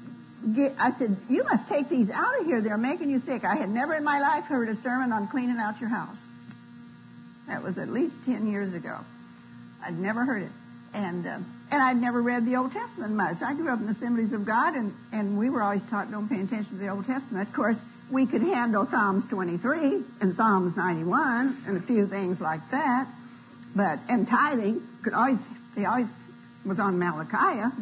I said, "You must take these out of here. They're making you sick." I had never in my life heard a sermon on cleaning out your house. That was at least 10 years ago. I'd never heard it. And I'd never read the Old Testament much. I grew up in the Assemblies of God, and we were always taught don't pay attention to the Old Testament. Of course, we could handle Psalms 23 and Psalms 91 and a few things like that. And tithing they always was on Malachi,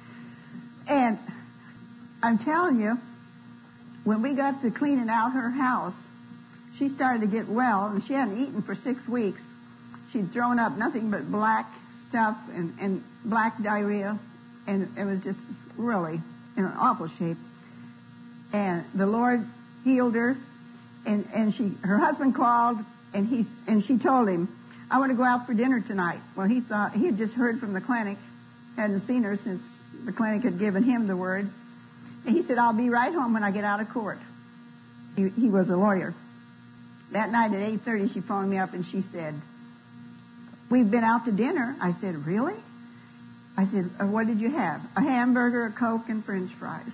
and I'm telling you, when we got to cleaning out her house, she started to get well, and she hadn't eaten for 6 weeks. She'd thrown up nothing but black stuff and black diarrhea, and it was just really in an awful shape. And the Lord healed her, and her husband called, and she told him, "I want to go out for dinner tonight." Well, he thought he had just heard from the clinic, hadn't seen her since the clinic had given him the word, and he said, "I'll be right home when I get out of court." He was a lawyer. That night at 8:30, she phoned me up and she said, "We've been out to dinner." I said, "Really?" I said, "What did you have?" "A hamburger, a Coke, and French fries."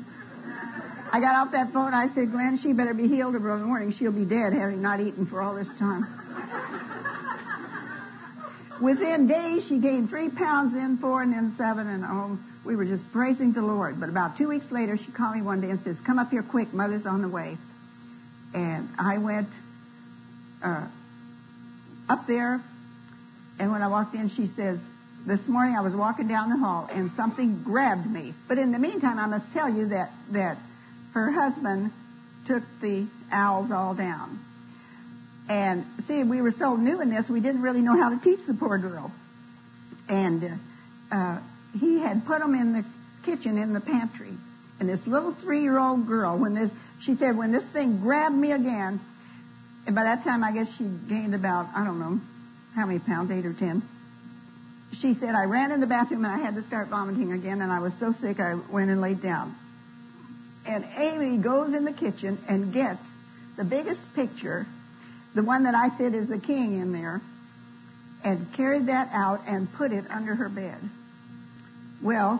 I got off that phone. I said, "Glenn, she better be healed tomorrow morning. She'll be dead having not eaten for all this time." Within days, she gained 3 pounds, then 4, and then 7, and we were just praising the Lord. But about 2 weeks later, she called me one day and says, "Come up here quick. Mother's on the way." And I went up there, and when I walked in, she says, "This morning I was walking down the hall, and something grabbed me." But in the meantime, I must tell you that her husband took the owls all down. And see, we were so new in this, we didn't really know how to teach the poor girl. And he had put them in the kitchen, in the pantry. And this little 3-year-old girl, she said, when this thing grabbed me again, and by that time I guess she gained about, I don't know, how many pounds, 8 or 10. She said, I ran in the bathroom and I had to start vomiting again, and I was so sick I went and laid down. And Amy goes in the kitchen and gets the biggest picture, the one that I said is the king in there, and carried that out and put it under her bed. Well,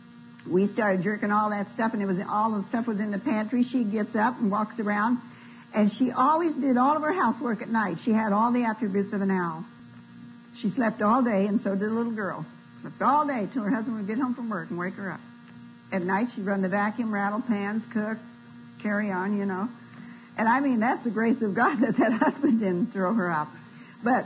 we started jerking all that stuff, and all the stuff was in the pantry. She gets up and walks around, And she always did all of her housework at night. She had all the attributes of an owl. She slept all day, and so did the little girl. Slept all day till her husband would get home from work and wake her up. At night, she'd run the vacuum, rattle pans, cook, carry on, you know. And I mean, that's the grace of God that husband didn't throw her out. But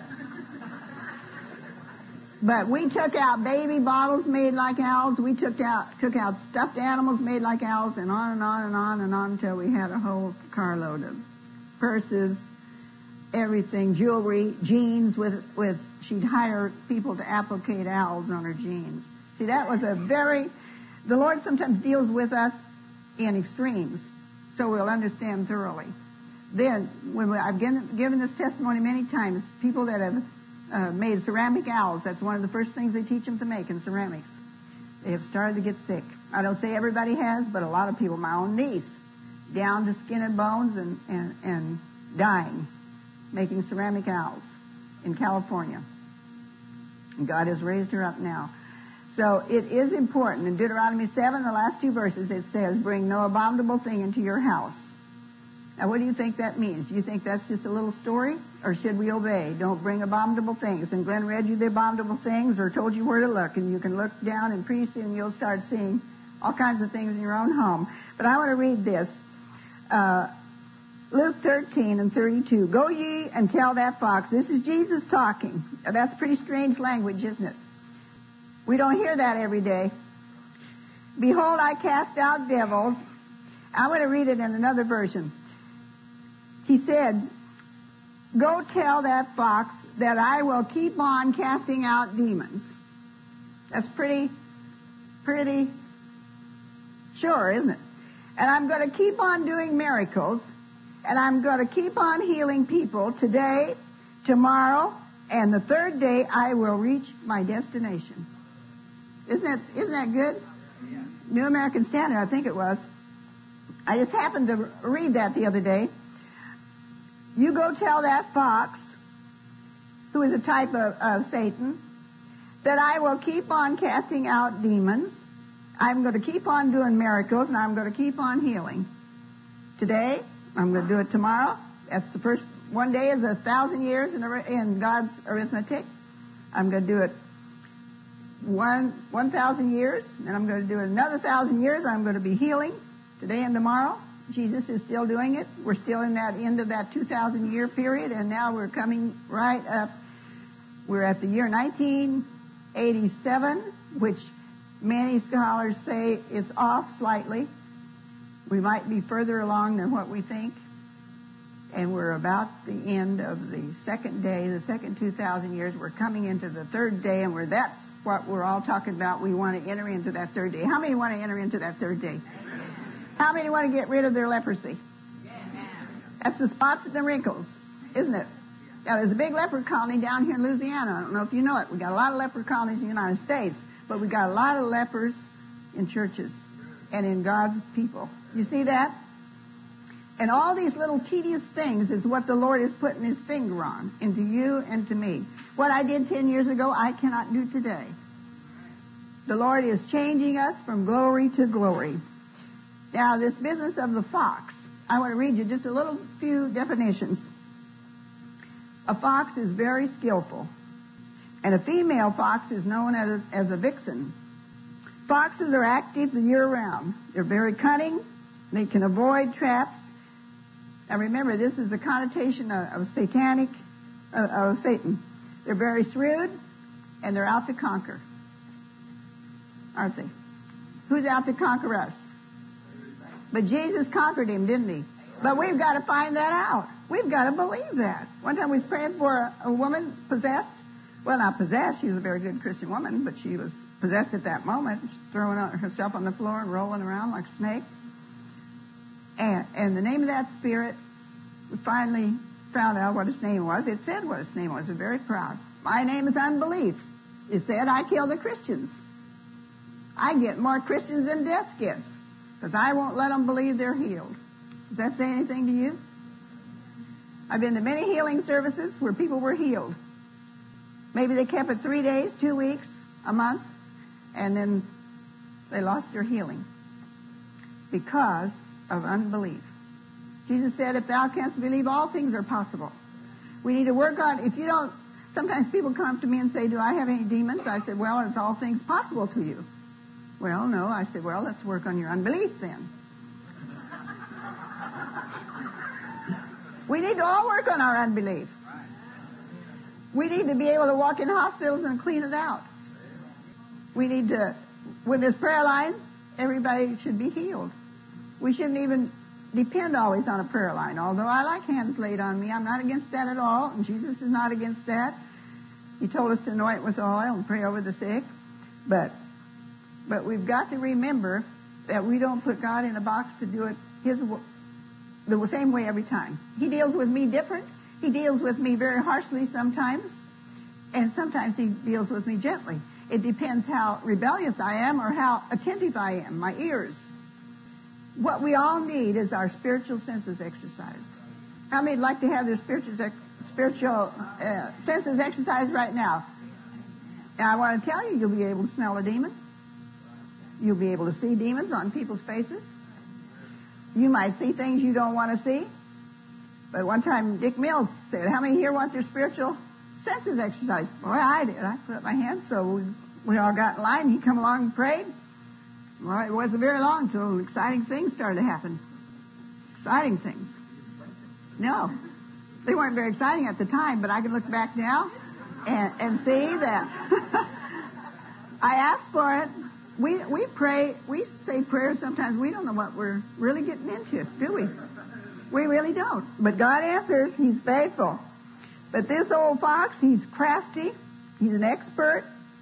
we took out baby bottles made like owls. We took out stuffed animals made like owls, and on and on and on and on until we had a whole carload of purses, everything, jewelry, jeans with she'd hire people to applicate owls on her jeans. See, that was the Lord sometimes deals with us in extremes, so we'll understand thoroughly. Then, I've given this testimony many times, people that have made ceramic owls, that's one of the first things they teach them to make in ceramics. They have started to get sick. I don't say everybody has, but a lot of people, my own niece, down to skin and bones and dying, making ceramic owls in California. And God has raised her up now. So it is important. In Deuteronomy 7, the last two verses, it says, bring no abominable thing into your house. Now, what do you think that means? Do you think that's just a little story? Or should we obey? Don't bring abominable things. And Glenn read you the abominable things or told you where to look. And you can look down, and pretty soon you'll start seeing all kinds of things in your own home. But I want to read this. Luke 13 and 32. Go ye and tell that fox. This is Jesus talking. Now, that's pretty strange language, isn't it? We don't hear that every day. Behold, I cast out devils. I'm going to read it in another version. He said, go tell that fox that I will keep on casting out demons. That's pretty sure, isn't it? And I'm going to keep on doing miracles, and I'm going to keep on healing people today, tomorrow, and the third day I will reach my destination. Isn't that good? Yeah. New American Standard, I think it was. I just happened to read that the other day. You go tell that fox, who is a type of Satan, that I will keep on casting out demons. I'm going to keep on doing miracles, and I'm going to keep on healing. Today, I'm going to do it tomorrow. That's the first. One day is 1,000 years in God's arithmetic. I'm going to do it 1,000 years, and I'm going to do it another 1,000 years. I'm going to be healing today and tomorrow. Jesus is still doing it. We're still in that end of that 2,000-year period, and now we're coming right up. We're at the year 1987, which many scholars say it's off slightly. We might be further along than what we think. And we're about the end of the second day, the second 2,000 years. We're coming into the third day, and that's what we're all talking about. We want to enter into that third day. How many want to enter into that third day? How many want to get rid of their leprosy? That's the spots and the wrinkles, isn't it? Now, there's a big leper colony down here in Louisiana. I don't know if you know it. We got a lot of leper colonies in the United States, but we got a lot of lepers in churches and in God's people. You see that? And all these little tedious things is what the Lord is putting his finger on into you and to me. What I did 10 years ago, I cannot do today. The Lord is changing us from glory to glory. Now, this business of the fox, I want to read you just a little few definitions. A fox is very skillful, and a female fox is known as a vixen. Foxes are active the year round. They're very cunning. They can avoid traps. Now, remember, this is a connotation of Satan. They're very shrewd, and they're out to conquer, aren't they? Who's out to conquer us? But Jesus conquered him, didn't he? But we've got to find that out. We've got to believe that. One time we was praying for a woman possessed. Well, not possessed. She was a very good Christian woman, but she was possessed at that moment. She's throwing herself on the floor and rolling around like a snake. And the name of that spirit, we finally found out what its name was. It said what its name was. We're very proud. My name is unbelief. It said I kill the Christians. I get more Christians than death gets. Because I won't let them believe they're healed. Does that say anything to you? I've been to many healing services where people were healed. Maybe they kept it 3 days, 2 weeks, a month, and then they lost their healing because of unbelief. Jesus said, if thou canst believe, all things are possible. We need to work on, if you don't, sometimes people come to me and say, do I have any demons? I said, well, it's all things possible to you. Well, no. I said, well, let's work on your unbelief then. We need to all work on our unbelief. We need to be able to walk in hospitals and clean it out. We need to, when there's prayer lines, everybody should be healed. We shouldn't even depend always on a prayer line. Although I like hands laid on me, I'm not against that at all, and Jesus is not against that. He told us to anoint with oil and pray over the sick. But we've got to remember that we don't put God in a box to do it the same way every time. He deals with me different. He deals with me very harshly sometimes, and sometimes he deals with me gently. It depends how rebellious I am or how attentive I am, my ears. What we all need is our spiritual senses exercised. How many would like to have their spiritual senses exercised right now? Now, I want to tell you, you'll be able to smell a demon. You'll be able to see demons on people's faces. You might see things you don't want to see. But one time, Dick Mills said, how many here want their spiritual senses exercised? Boy, I did. I put up my hand, so we all got in line. He come along and prayed. Well, it wasn't very long until exciting things started to happen. Exciting things. No, they weren't very exciting at the time, but I can look back now and see that I asked for it. We pray, we say prayers sometimes. We don't know what we're really getting into, do we? We really don't. But God answers. He's faithful. But this old fox, he's crafty. He's an expert.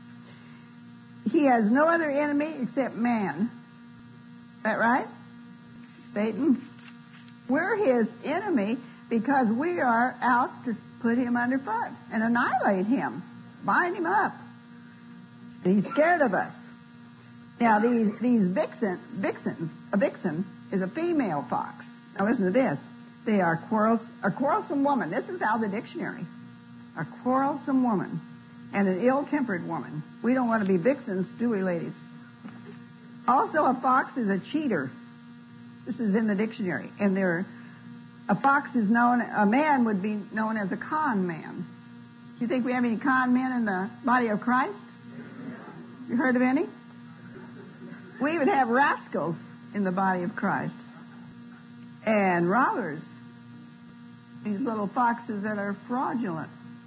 He has no other enemy except man. Is that right? Satan. We're his enemy because we are out to put him underfoot and annihilate him, bind him up. He's scared of us. Now, these vixens, a vixen is a female fox. Now, listen to this. They are a quarrelsome woman. This is out of the dictionary. A quarrelsome woman and an ill-tempered woman. We don't want to be vixens, do we, ladies? Also, a fox is a cheater. This is in the dictionary. And a fox is known, a man would be known as a con man. Do you think we have any con men in the body of Christ? You heard of any? We would have rascals in the body of Christ. And robbers. These little foxes that are fraudulent.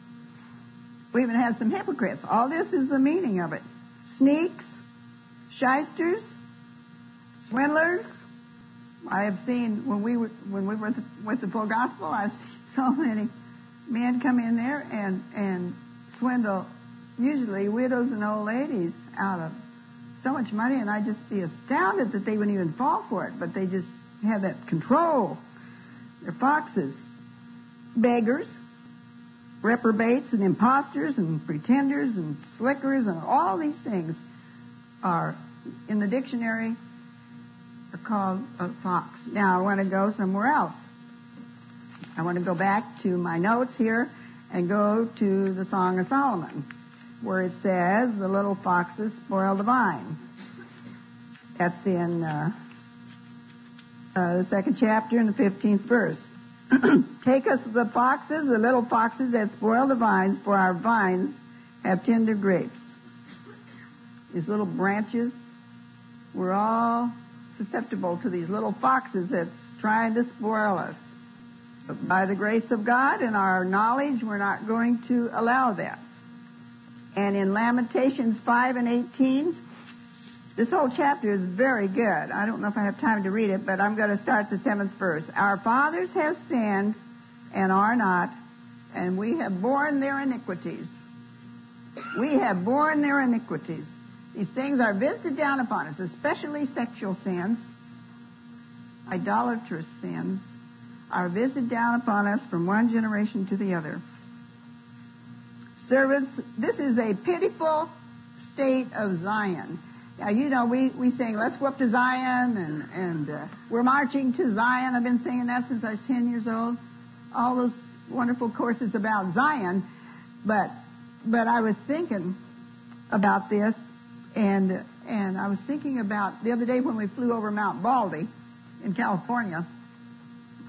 We even have some hypocrites. All this is the meaning of it. Sneaks, shysters, swindlers. I have seen when we were with the full gospel, I've seen so many men come in there and swindle usually widows and old ladies out of so much money, and I'd just be astounded that they wouldn't even fall for it, but they just have that control. They're foxes. Beggars, reprobates and imposters and pretenders and slickers and all these things are in the dictionary are called a fox. Now I want to go somewhere else. I want to go back to my notes here and go to the Song of Solomon, where it says the little foxes spoil the vine. That's in the 2nd chapter and the 15th verse. Take us the foxes, the little foxes that spoil the vines, for our vines have tender grapes. These little branches, we're all susceptible to these little foxes that's trying to spoil us. But by the grace of God and our knowledge, we're not going to allow that. And in Lamentations 5 and 18, this whole chapter is very good. I don't know if I have time to read it, but I'm going to start the 7th verse. Our fathers have sinned and are not, and we have borne their iniquities. We have borne their iniquities. These things are visited down upon us, especially sexual sins, idolatrous sins, are visited down upon us from one generation to the other. Servants, this is a pitiful state of Zion. Now, you know, we sing, let's go up to Zion, and we're marching to Zion. I've been singing that since I was 10 years old. All those wonderful courses about Zion. But I was thinking about this, and I was thinking about the other day when we flew over Mount Baldy in California.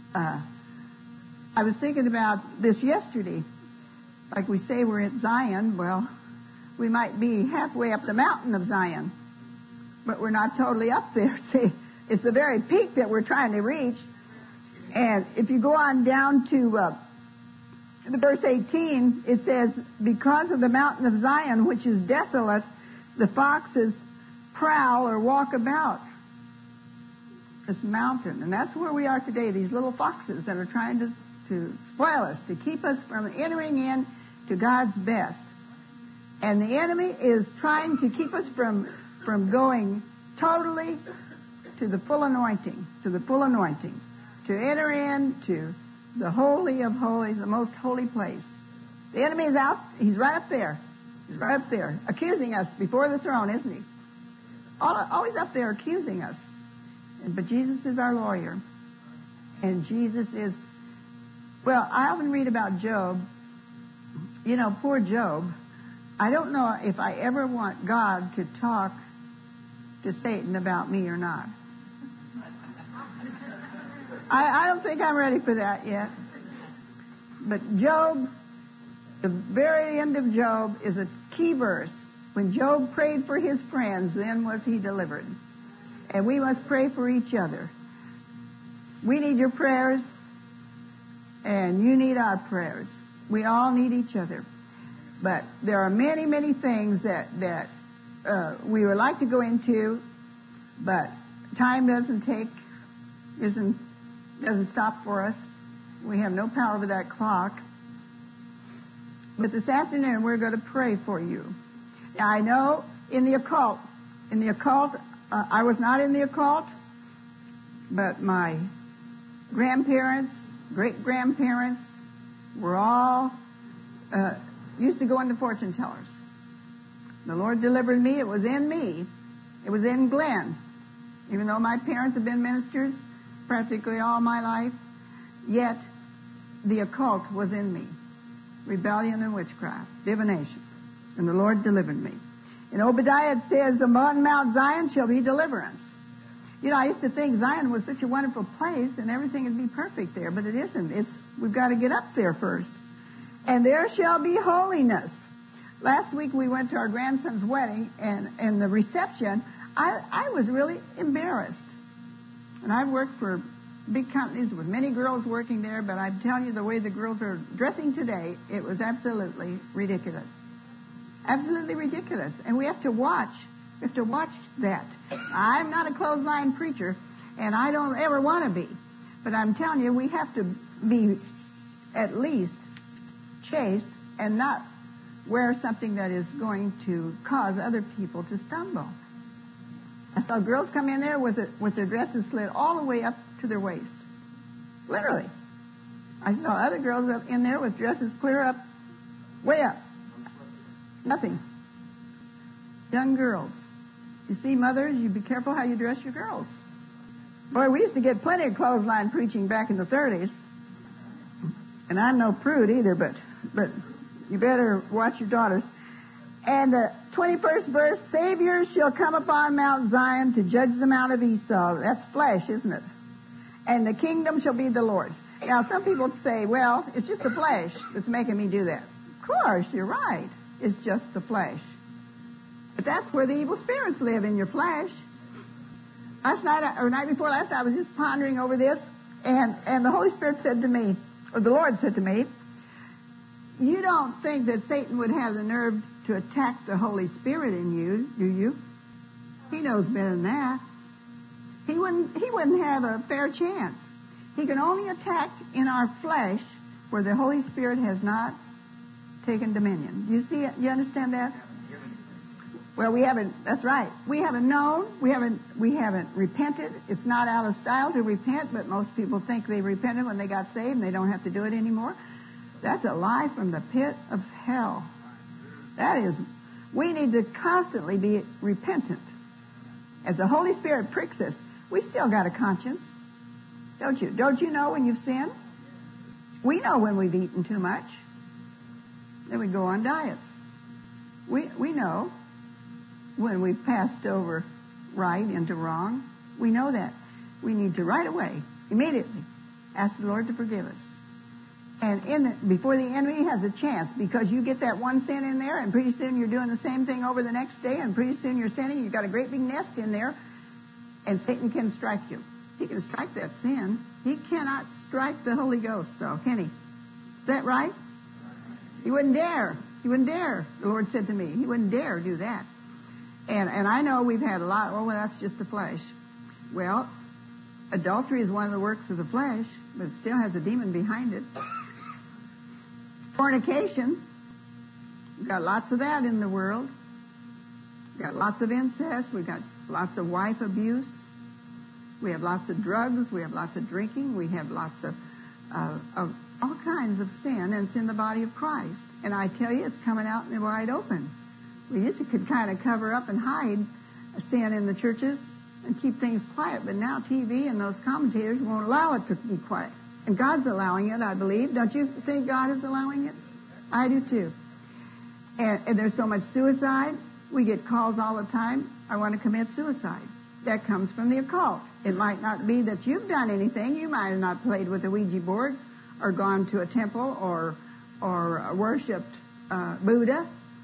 I was thinking about this yesterday. Like we say we're at Zion, well, we might be halfway up the mountain of Zion, but we're not totally up there. See, it's the very peak that we're trying to reach. And if you go on down to the verse 18, it says, because of the mountain of Zion, which is desolate, the foxes prowl or walk about this mountain. And that's where we are today, these little foxes that are trying to spoil us, to keep us from entering in to God's best. And the enemy is trying to keep us from going totally to the full anointing, to enter into the Holy of Holies, the most holy place. The enemy is out. He's right up there. He's right up there, accusing us before the throne, isn't he? Always up there accusing us. But Jesus is our lawyer. And Jesus is, well, I often read about Job. You know, poor Job. I don't know if I ever want God to talk to Satan about me or not. I don't think I'm ready for that yet. But Job, the very end of Job is a key verse. When Job prayed for his friends, then was he delivered. And we must pray for each other. We need your prayers, and you need our prayers. We all need each other. But there are many, many things that we would like to go into, but time doesn't stop for us. We have no power over that clock. But this afternoon we're going to pray for you. Now, I know in the occult, I was not in the occult, but my grandparents, great-grandparents were all used to go into fortune tellers. The Lord delivered me. It was in me. It was in Glenn. Even though my parents have been ministers practically all my life, yet the occult was in me. Rebellion and witchcraft, divination. And the Lord delivered me. In Obadiah it says, upon Mount Zion shall be deliverance. You know, I used to think Zion was such a wonderful place and everything would be perfect there, but it isn't. We've got to get up there first. And there shall be holiness. Last week we went to our grandson's wedding, and the reception, I was really embarrassed. And I've worked for big companies with many girls working there, but I'm telling you, the way the girls are dressing today, it was absolutely ridiculous. Absolutely ridiculous. And we have to watch. We have to watch that. I'm not a clothesline preacher, and I don't ever want to be. But I'm telling you, we have to be at least chaste and not wear something that is going to cause other people to stumble. I saw girls come in there with their dresses slit all the way up to their waist. Literally. I saw other girls up in there with dresses clear up, way up. Nothing. Young girls. You see, mothers, you be careful how you dress your girls. Boy, we used to get plenty of clothesline preaching back in the 30s. And I'm no prude either, but you better watch your daughters. And the 21st verse, Savior shall come upon Mount Zion to judge the Mount of Esau. That's flesh, isn't it? And the kingdom shall be the Lord's. Now, some people say, well, it's just the flesh that's making me do that. Of course, you're right. It's just the flesh. But that's where the evil spirits live, in your flesh. Last night, or night before last, I was just pondering over this, and the Holy Spirit said to me, or the Lord said to me, you don't think that Satan would have the nerve to attack the Holy Spirit in you, do you? He knows better than that. He wouldn't have a fair chance. He can only attack in our flesh where the Holy Spirit has not taken dominion. You see it? You understand that? Well, we haven't, that's right. We haven't known. We haven't repented. It's not out of style to repent, but most people think they repented when they got saved and they don't have to do it anymore. That's a lie from the pit of hell. That is, we need to constantly be repentant. As the Holy Spirit pricks us, we still got a conscience. Don't you? Don't you know when you've sinned? We know when we've eaten too much. Then we go on diets. We know when we've passed over right into wrong. We know that. We need to right away, immediately, Ask the Lord to forgive us. And before the enemy has a chance, because you get that one sin in there, and pretty soon you're doing the same thing over the next day, and pretty soon you're sinning, you've got a great big nest in there, and Satan can strike you. He can strike that sin. He cannot strike the Holy Ghost, though, can he? Is that right? He wouldn't dare. He wouldn't dare, the Lord said to me. He wouldn't dare do that. And I know we've had a lot, well, that's just the flesh. Well, adultery is one of the works of the flesh, but it still has a demon behind it. Fornication, we've got lots of that in the world. We've got lots of incest. We've got lots of wife abuse. We have lots of drugs. We have lots of drinking. We have lots of all kinds of sin, and it's in the body of Christ. And I tell you, it's coming out in the wide open. We used to could kind of cover up and hide sin in the churches and keep things quiet, but now TV and those commentators won't allow it to be quiet. And God's allowing it, I believe. Don't you think God is allowing it? I do too. And there's so much suicide. We get calls all the time, I want to commit suicide. That comes from the occult. It might not be that you've done anything. You might have not played with the Ouija board or gone to a temple or worshipped Buddha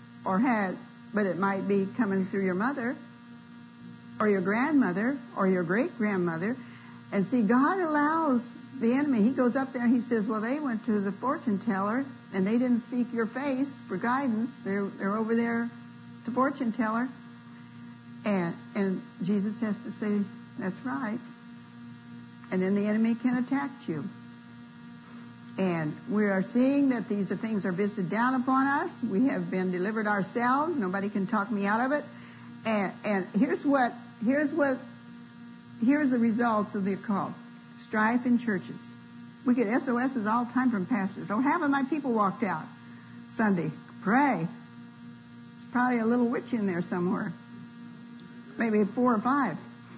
but it might be coming through your mother or your grandmother or your great-grandmother. And see, God allows the enemy. He goes up there and he says, well, they went to the fortune teller and they didn't seek your face for guidance. They're over there to fortune teller. And Jesus has to say, that's right. And then the enemy can attack you. And we are seeing that these things are visited down upon us. We have been delivered ourselves. Nobody can talk me out of it. And here's the results of the occult. Strife in churches. We get SOSs all the time from pastors. Oh, half of my people walked out Sunday. Pray. There's probably a little witch in there somewhere. Maybe 4 or 5.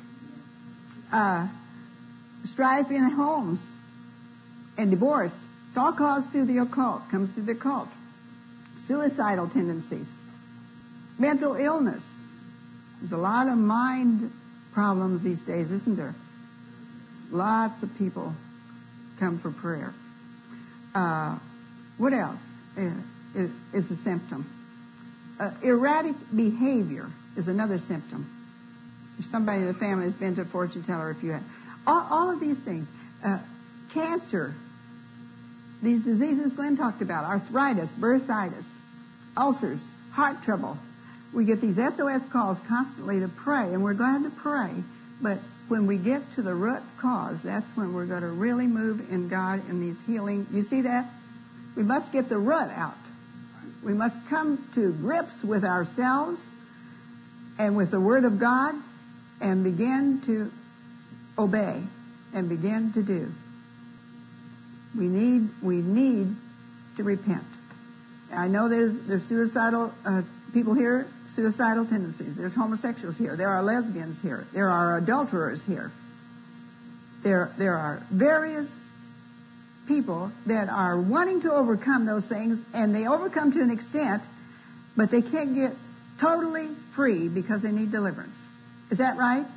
Strife in homes and divorce. It's all caused through the occult. Comes through the occult. Suicidal tendencies. Mental illness. There's a lot of mind problems these days, isn't there? Lots of people come for prayer. What else is a symptom? Erratic behavior is another symptom. If somebody in the family has been to a fortune teller, if you have. All of these things. Cancer. These diseases Glenn talked about. Arthritis, bursitis, ulcers, heart trouble. We get these SOS calls constantly to pray, and we're glad to pray. But when we get to the root cause, that's when we're going to really move in God in these healing. You see that? We must get the root out. We must come to grips with ourselves and with the Word of God and begin to obey and begin to do. We need to repent. I know there's suicidal people here, suicidal tendencies. There's homosexuals here. There are lesbians here. There are adulterers here. There are various people that are wanting to overcome those things, and they overcome to an extent, but they can't get totally free because they need deliverance. Is that right?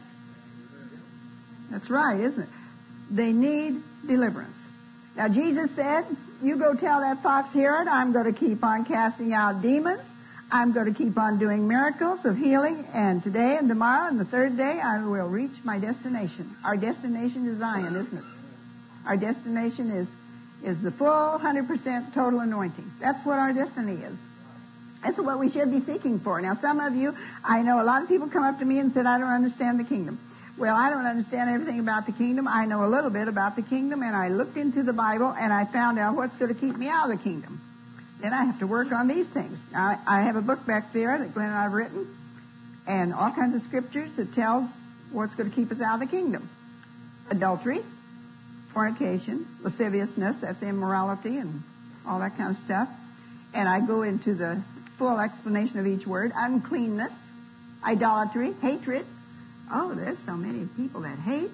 That's right, isn't it? They need deliverance. Now, Jesus said, you go tell that fox Herod, I'm going to keep on casting out demons. I'm going to keep on doing miracles of healing. And today and tomorrow and the third day, I will reach my destination. Our destination is Zion, isn't it? Our destination is the full 100% total anointing. That's what our destiny is. That's what we should be seeking for. Now, some of you, I know a lot of people come up to me and said, I don't understand the kingdom. Well, I don't understand everything about the kingdom. I know a little bit about the kingdom, and I looked into the Bible, and I found out what's going to keep me out of the kingdom. Then I have to work on these things. I have a book back there that Glenn and I have written, and all kinds of scriptures that tells what's going to keep us out of the kingdom. Adultery, fornication, lasciviousness, that's immorality and all that kind of stuff. And I go into the full explanation of each word. Uncleanness, idolatry, hatred. Oh, there's so many people that hate.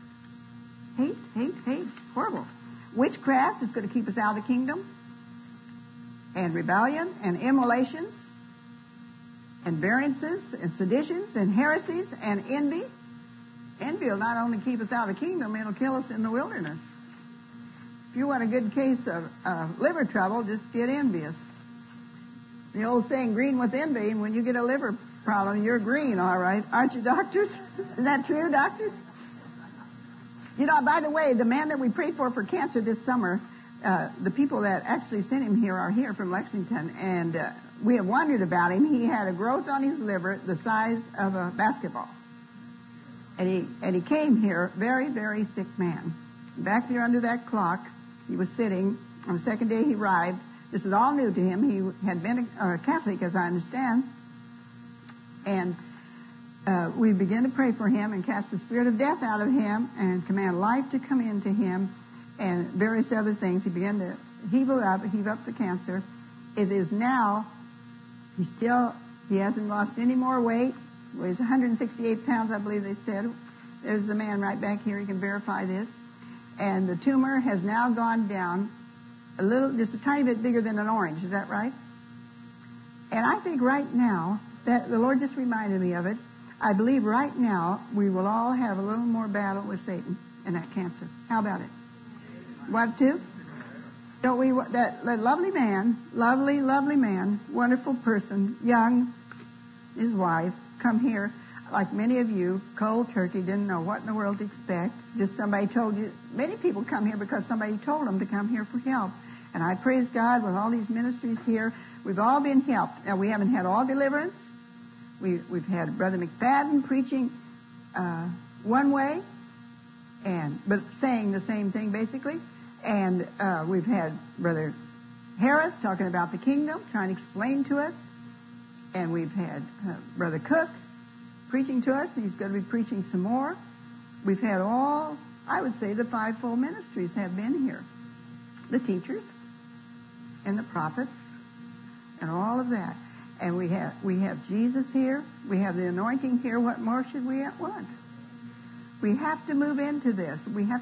Horrible. Witchcraft is going to keep us out of the kingdom. And rebellion and immolations and variances and seditions and heresies and envy. Envy will not only keep us out of the kingdom, it'll kill us in the wilderness. If you want a good case of liver trouble, just get envious. The old saying, green with envy, and when you get a liver problem, you're green, all right. Aren't you, doctors? Is that true, doctors? You know, by the way, the man that we prayed for cancer this summer, the people that actually sent him here are here from Lexington, and we have wondered about him. He had a growth on his liver the size of a basketball. And he came here, very, very sick man. Back there under that clock, he was sitting. On the second day he arrived. This is all new to him. He had been a Catholic, as I understand. And we began to pray for him and cast the spirit of death out of him and command life to come into him and various other things. He began to heave up the cancer. It is now, he hasn't lost any more weight. Weighs 168 pounds, I believe they said. There's the man right back here. He can verify this. And the tumor has now gone down a little, just a tiny bit bigger than an orange. Is that right? And I think right now, that the Lord just reminded me of it, I believe right now we will all have a little more battle with Satan and that cancer. How about it? What, too? Don't we, that lovely man, lovely man, wonderful person, young, his wife, come here, like many of you, cold turkey, didn't know what in the world to expect. Just somebody told you. Many people come here because somebody told them to come here for help. And I praise God with all these ministries here. We've all been helped. Now, we haven't had all deliverance. We've had Brother McFadden preaching one way, but saying the same thing, basically. And we've had Brother Harris talking about the kingdom, trying to explain to us. And we've had Brother Cook preaching to us, and he's going to be preaching some more. We've had all, I would say, the fivefold ministries have been here. The teachers and the prophets and all of that. And we have Jesus here. We have the anointing here. What more should we want? We have to move into this.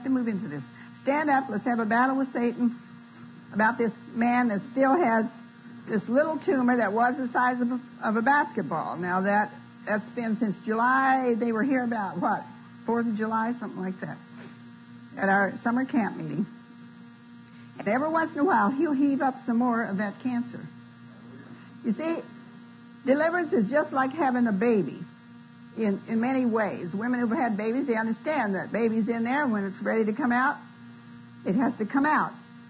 Stand up. Let's have a battle with Satan about this man that still has this little tumor that was the size of a basketball. Now, that's been since July. They were here about, 4th of July, something like that, at our summer camp meeting. And every once in a while, he'll heave up some more of that cancer. You see, deliverance is just like having a baby in many ways. Women who've had babies, they understand that baby's in there. When it's ready to come out, it has to come out.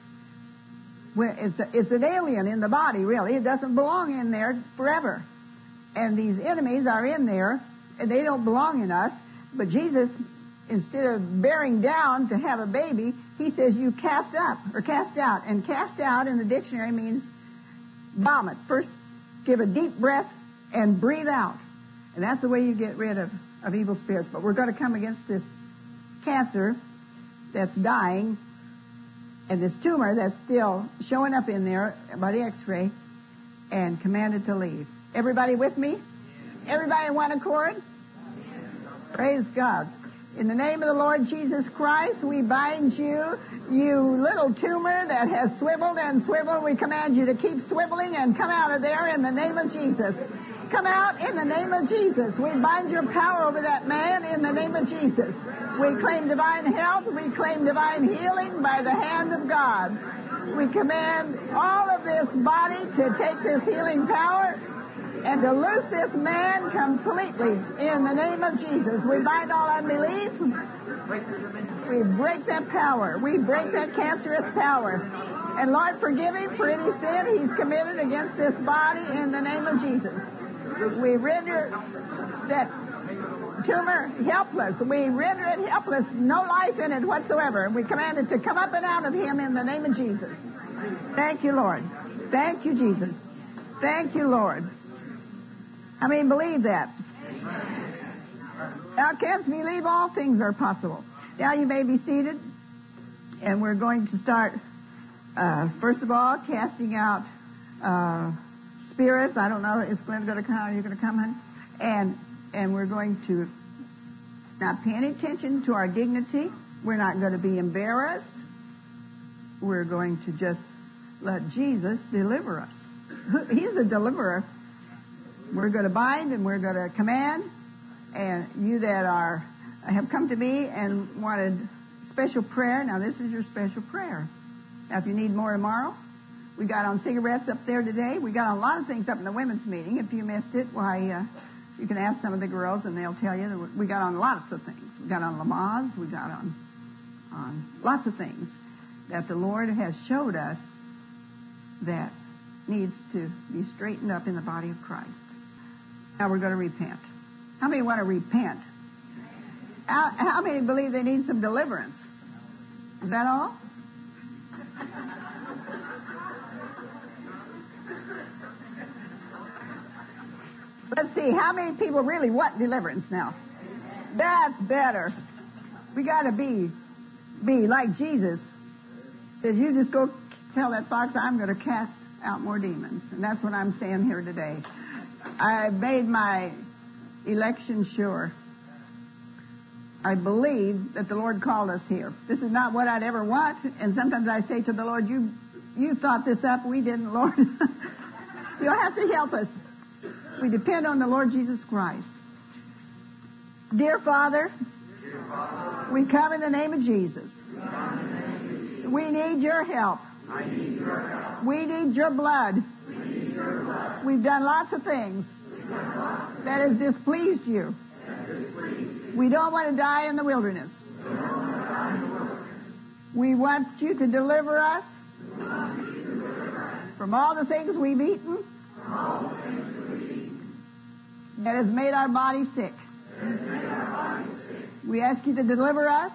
It's an alien in the body, really. It doesn't belong in there forever. And these enemies are in there, and they don't belong in us. But Jesus, instead of bearing down to have a baby, he says you cast up or cast out. And cast out in the dictionary means vomit. First, give a deep breath and breathe out. And that's the way you get rid of evil spirits. But we're going to come against this cancer that's dying and this tumor that's still showing up in there by the x-ray, and command it to leave. Everybody with me? Everybody in one accord? Praise God. In the name of the Lord Jesus Christ, we bind you, you little tumor that has swiveled and swiveled. We command you to keep swiveling and come out of there in the name of Jesus. Come out in the name of Jesus. We bind your power over that man in the name of Jesus. We claim divine health. We claim divine healing by the hand of God. We command all of this body to take this healing power and to loose this man completely in the name of Jesus. We bind all unbelief. We break that power. We break that cancerous power. And Lord, forgive him for any sin he's committed against this body in the name of Jesus. We render that tumor helpless. We render it helpless, no life in it whatsoever. And we command it to come up and out of him in the name of Jesus. Thank you, Lord. Thank you, Jesus. Thank you, Lord. How many believe that? Now, canst believe all things are possible. Now you may be seated, and we're going to start, first of all, casting out spirits. I don't know, is Glenn going to come? Are you going to come, honey? And we're going to not pay any attention to our dignity. We're not going to be embarrassed. We're going to just let Jesus deliver us. He's the deliverer. We're going to bind and we're going to command. And you that have come to me and wanted special prayer, now this is your special prayer. Now, if you need more tomorrow, we got on cigarettes up there today. We got on a lot of things up in the women's meeting. If you missed it, why, you can ask some of the girls and they'll tell you that we got on lots of things. We got on Lamaze. We got on lots of things that the Lord has showed us that needs to be straightened up in the body of Christ. Now we're going to repent. How many want to repent? How many believe they need some deliverance? Is that all? Let's see, how many people really want deliverance now? That's better. We got to be like Jesus says, you just go tell that fox, I'm going to cast out more demons. And that's what I'm saying here today. I made my election sure. I believe that the Lord called us here. This is not what I'd ever want. And sometimes I say to the Lord, you thought this up. We didn't, Lord. You'll have to help us. We depend on the Lord Jesus Christ. Dear Father, we come in the name of Jesus. We need your help. We need your blood. We've done lots of things that has displeased you. We don't want to die in the wilderness. We want you to deliver us from all the things we've eaten that has made our body sick. We ask you to deliver us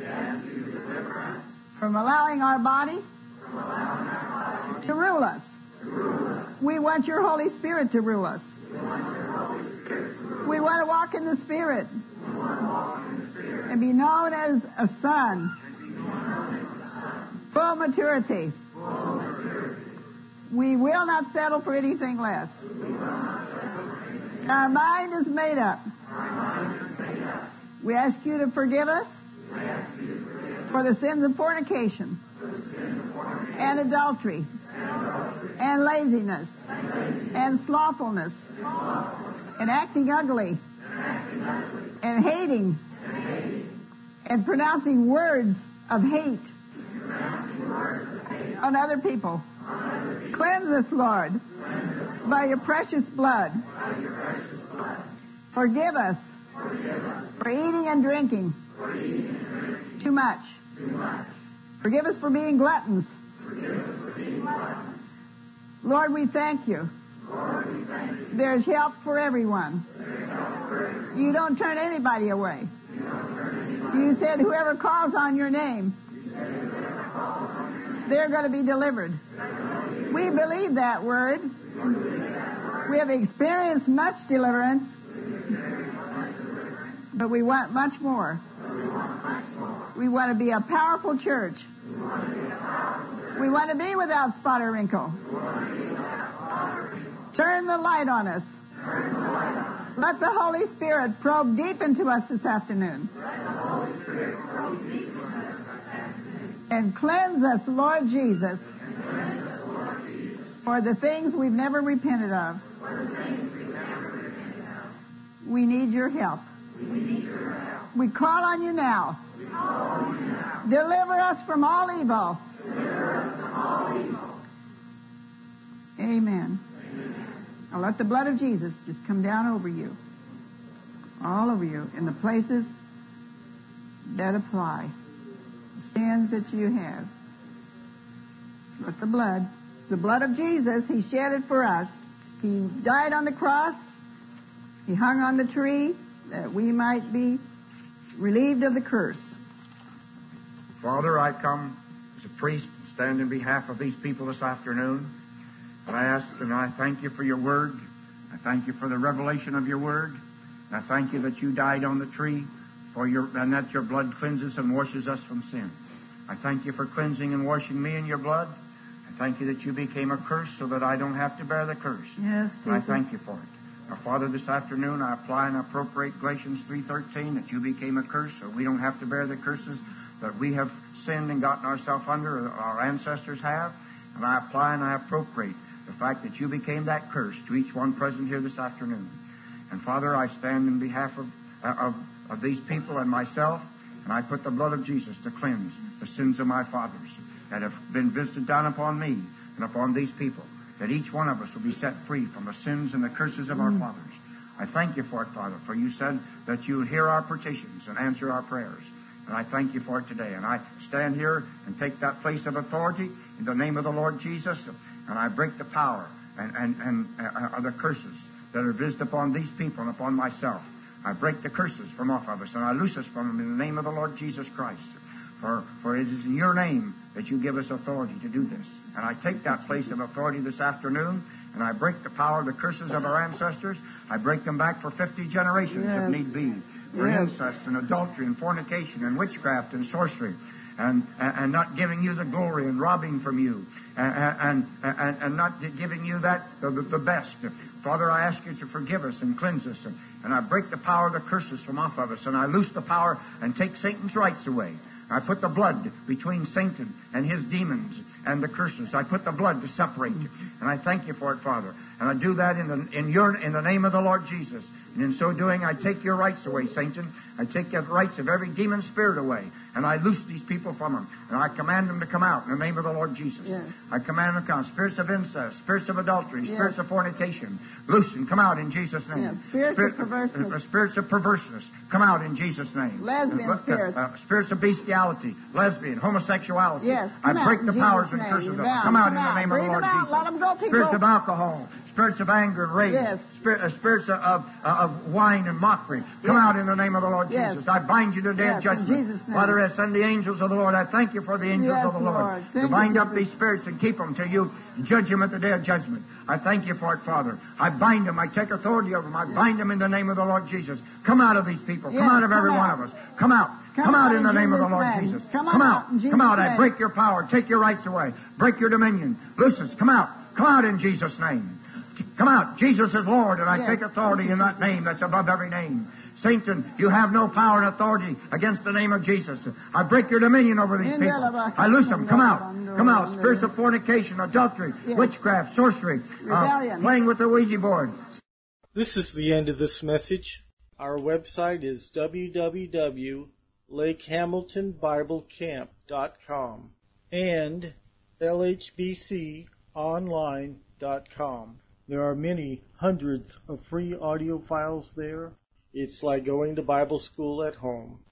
from allowing our body to rule us. We want your Holy Spirit to rule us. We want to walk in the Spirit and be known as a son. Full maturity. We will not settle for anything less. Our mind is made up. We ask you to forgive us for the sins of fornication and adultery and laziness and slothfulness and acting ugly and hating and pronouncing words of hate on other people. Cleanse us, Lord, by your precious blood. Forgive us for eating and drinking too much. Forgive us for being gluttons. Lord, we thank you. There's help for everyone. You don't turn anybody away. You said whoever calls on your name, they're going to be delivered. We believe that word. We have experienced much deliverance, but we want much more. We want to be a powerful church. We want to be without spot or wrinkle. Turn the light on us. Let the Holy Spirit probe deep into us this afternoon. And cleanse us, Lord Jesus, for the things we've never repented of. We need your help. We call on you now. Deliver us from all evil. Amen. Now let the blood of Jesus just come down over you. All over you in the places that apply. The sins that you have. So let the blood of Jesus, he shed it for us. He died on the cross. He hung on the tree that we might be relieved of the curse. Father, I come as a priest and stand in behalf of these people this afternoon. And I ask and I thank you for your word. I thank you for the revelation of your word. And I thank you that you died on the tree and that your blood cleanses and washes us from sin. I thank you for cleansing and washing me in your blood. I thank you that you became a curse so that I don't have to bear the curse. Yes, and I thank you for it. Now, Father, this afternoon I apply and appropriate Galatians 3:13, that you became a curse so we don't have to bear the curses that we have sinned and gotten ourselves under, or our ancestors have. And I apply and I appropriate the fact that you became that curse to each one present here this afternoon. And Father, I stand in behalf of these people and myself, And I put the blood of Jesus to cleanse the sins of my fathers that have been visited down upon me and upon these people, that each one of us will be set free from the sins and the curses of our fathers. I thank you for it, Father, for you said that you would hear our petitions and answer our prayers. And I thank you for it today. And I stand here and take that place of authority in the name of the Lord Jesus, and I break the power and the curses that are visited upon these people and upon myself. I break the curses from off of us, and I loose us from them in the name of the Lord Jesus Christ. For it is in your name that you give us authority to do this. And I take that place of authority this afternoon, and I break the power of the curses of our ancestors. I break them back for 50 generations if need be, for incest and adultery and fornication and witchcraft and sorcery. And not giving you the glory and robbing from you and not giving you the best. Father, I ask you to forgive us and cleanse us. And I break the power of the curses from off of us. And I loose the power and take Satan's rights away. I put the blood between Satan and his demons and the curses. I put the blood to separate. And I thank you for it, Father. And I do that in the name of the Lord Jesus. And in so doing, I take your rights away, Satan. I take the rights of every demon spirit away. And I loose these people from them. And I command them to come out in the name of the Lord Jesus. Yes. I command them to come. Spirits of incest, spirits of adultery, spirits of fornication, loose and come out in Jesus' name. Yes. Spirits of perverseness. Spirits of perverseness, come out in Jesus' name. Lesbian spirits. Spirits of bestiality, lesbian, homosexuality. Yes. I break the powers and curses of them. Come out in the name of the Lord Jesus. Let them go, people. Spirits of alcohol, spirits of anger and rage, yes. Spirits of wine and mockery, come out in the name of the Lord Jesus. I bind you to day of judgment. Father, I send the angels of the Lord. I thank you for the angels of the Lord. To bind up these spirits and keep them till you judge them at the day of judgment. I thank you for it, Father. I bind them. I take authority over them. I bind them in the name of the Lord Jesus. Come out of these people. Come out of every one of us. Come out. Come out in the name of the Lord Jesus. Come out. Come out. I break your power. Take your rights away. Break your dominion. Loose us. Come out. Come out in Jesus' name. Come out. Jesus is Lord, and I take authority in that name that's above every name. Satan, you have no power and authority against the name of Jesus. I break your dominion over these people. I loose them. Come out. Come out. Spirits of fornication, adultery, witchcraft, sorcery, playing with the Ouija board. This is the end of this message. Our website is www.lakehamiltonbiblecamp.com and lhbconline.com. There are many hundreds of free audio files there. It's like going to Bible school at home.